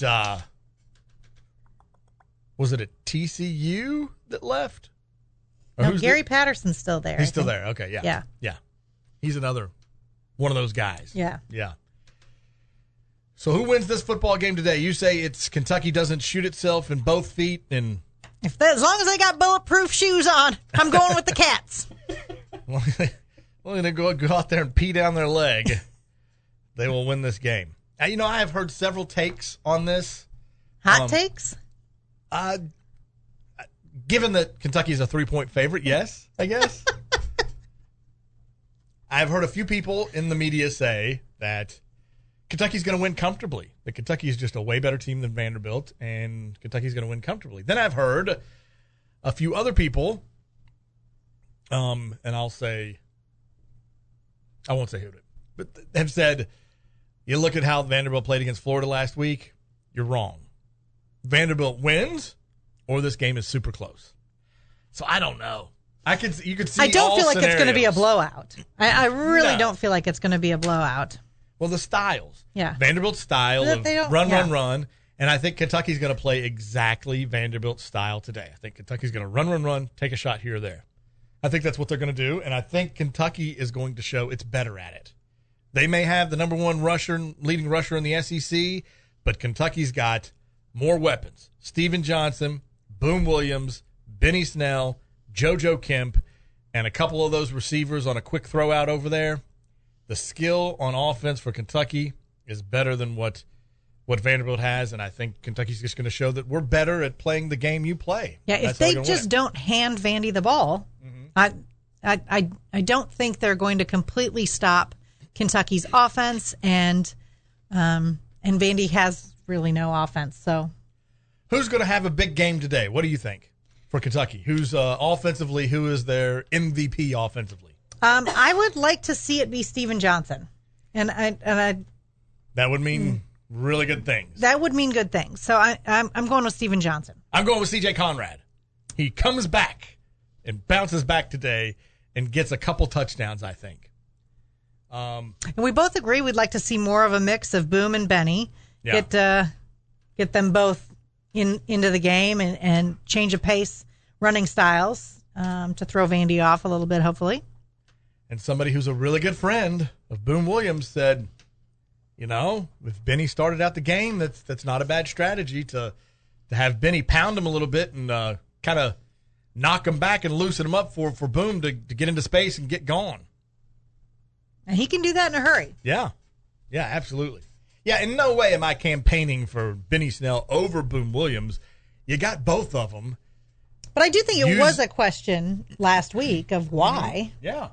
was it at TCU that left? Or No, who's Gary Patterson's still there. He's I still think. there. Okay, yeah. Yeah. Yeah. He's another one of those guys. Yeah. Yeah. So who wins this football game today? You say it's Kentucky doesn't shoot itself in both feet, and As long as they got bulletproof shoes on, I'm going with the Cats. well, they go out there and pee down their leg. They will win this game. Now, you know, I have heard several takes on this. Hot takes? Given that Kentucky is a 3-point favorite, yes, I guess. I've heard a few people in the media say that Kentucky's going to win comfortably. That Kentucky is just a way better team than Vanderbilt, and Kentucky's going to win comfortably. Then I've heard a few other people, and I won't say who, but have said, you look at how Vanderbilt played against Florida last week, you're wrong. Vanderbilt wins, or this game is super close. So I don't know. You could see. I don't feel like scenarios. it's going to be a blowout. I really No. don't feel like it's going to be a blowout. Well, the styles. Yeah. Vanderbilt's style But of they don't- run, yeah. run, run. And I think Kentucky's going to play exactly Vanderbilt's style today. I think Kentucky's going to run, run, run, take a shot here or there. I think that's what they're going to do. And I think Kentucky is going to show it's better at it. They may have the number one leading rusher in the SEC, but Kentucky's got more weapons. Steven Johnson, Boom Williams, Benny Snell, JoJo Kemp, and a couple of those receivers on a quick throw out over there. The skill on offense for Kentucky is better than what Vanderbilt has, and I think Kentucky's just going to show that we're better at playing the game you play. Yeah, That's if how they they're gonna just win. don't hand Vandy the ball, I don't think they're going to completely stop Kentucky's offense, and Vandy has really no offense. So, Who's going to have a big game today? What do you think for Kentucky? Who's offensively? Who is their MVP offensively? I would like to see it be Steven Johnson, and That would mean really good things. that would mean good things. So I'm going with Steven Johnson. I'm going with C.J. Conrad. He comes back and bounces back today and gets a couple touchdowns, I think. And we both agree we'd like to see more of a mix of Boom and Benny. Yeah. Get them both into the game and change of pace, running styles to throw Vandy off a little bit, hopefully. And somebody who's a really good friend of Boom Williams said, you know, if Benny started out the game, that's not a bad strategy to have Benny pound him a little bit and kind of knock him back and loosen him up for Boom to get into space and get gone. And he can do that in a hurry. Yeah. Yeah, absolutely. Yeah, in no way am I campaigning for Benny Snell over Boom Williams. You got both of them. But I do think it was a question last week of why. Yeah.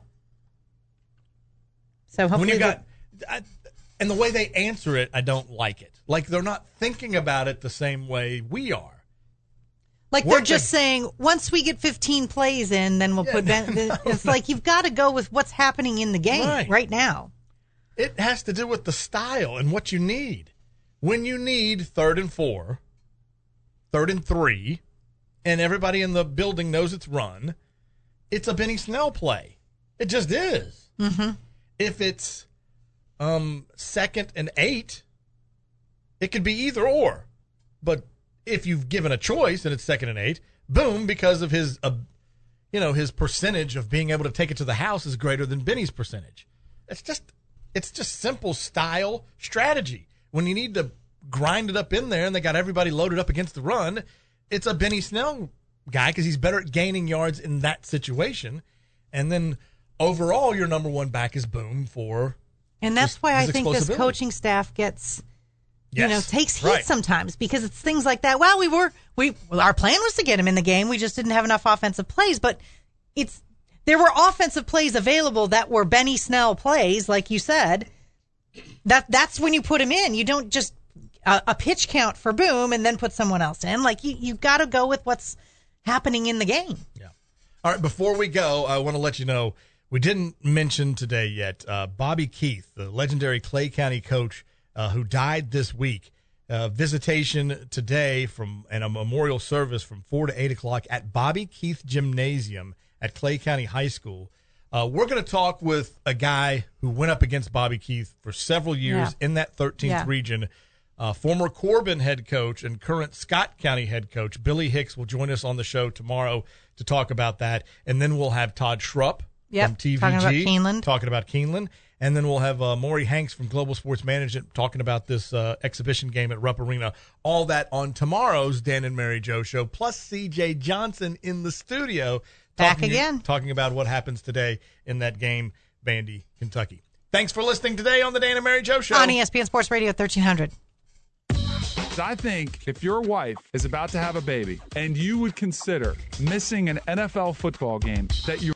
So hopefully When you got, and the way they answer it, I don't like it. Like they're not thinking about it the same way we are. like they're just saying, once we get 15 plays in, then we'll put Ben. It's like you've got to go with what's happening in the game right now. It has to do with the style and what you need. When you need 3rd and 4, 3rd and 3, and everybody in the building knows it's run, it's a Benny Snell play. It just is. Mm-hmm. If it's 2nd and 8, it could be either or. But if you've given a choice and it's 2nd and 8, Boom, because of his his percentage of being able to take it to the house is greater than Benny's percentage. It's just simple style strategy. When you need to grind it up in there and they got everybody loaded up against the run, it's a Benny Snell guy because he's better at gaining yards in that situation. And then overall, your number one back is Boom for And that's why I think this explosibility. coaching staff gets, Yes, takes heat right. sometimes because it's things like that. Well, our plan was to get him in the game. We just didn't have enough offensive plays, but there were offensive plays available that were Benny Snell plays, like you said. That's when you put him in. You don't just a pitch count for Boom and then put someone else in. Like you got to go with what's happening in the game. Yeah. All right. Before we go, I want to let you know we didn't mention today yet Bobby Keith, the legendary Clay County coach who died this week. Visitation today and a memorial service from 4 to 8 o'clock at Bobby Keith Gymnasium at Clay County High School. We're going to talk with a guy who went up against Bobby Keith for several years in that 13th region. Former Corbin head coach and current Scott County head coach Billy Hicks will join us on the show tomorrow to talk about that. And then we'll have Todd Schrupp from TVG talking about Keeneland. And then we'll have Maury Hanks from Global Sports Management talking about this exhibition game at Rupp Arena. All that on tomorrow's Dan and Mary Jo show, plus CJ Johnson in the studio. Talking about what happens today in that game, Vandy, Kentucky. Thanks for listening today on the Dan and Mary Jo show. On ESPN Sports Radio 1300. I think if your wife is about to have a baby and you would consider missing an NFL football game that you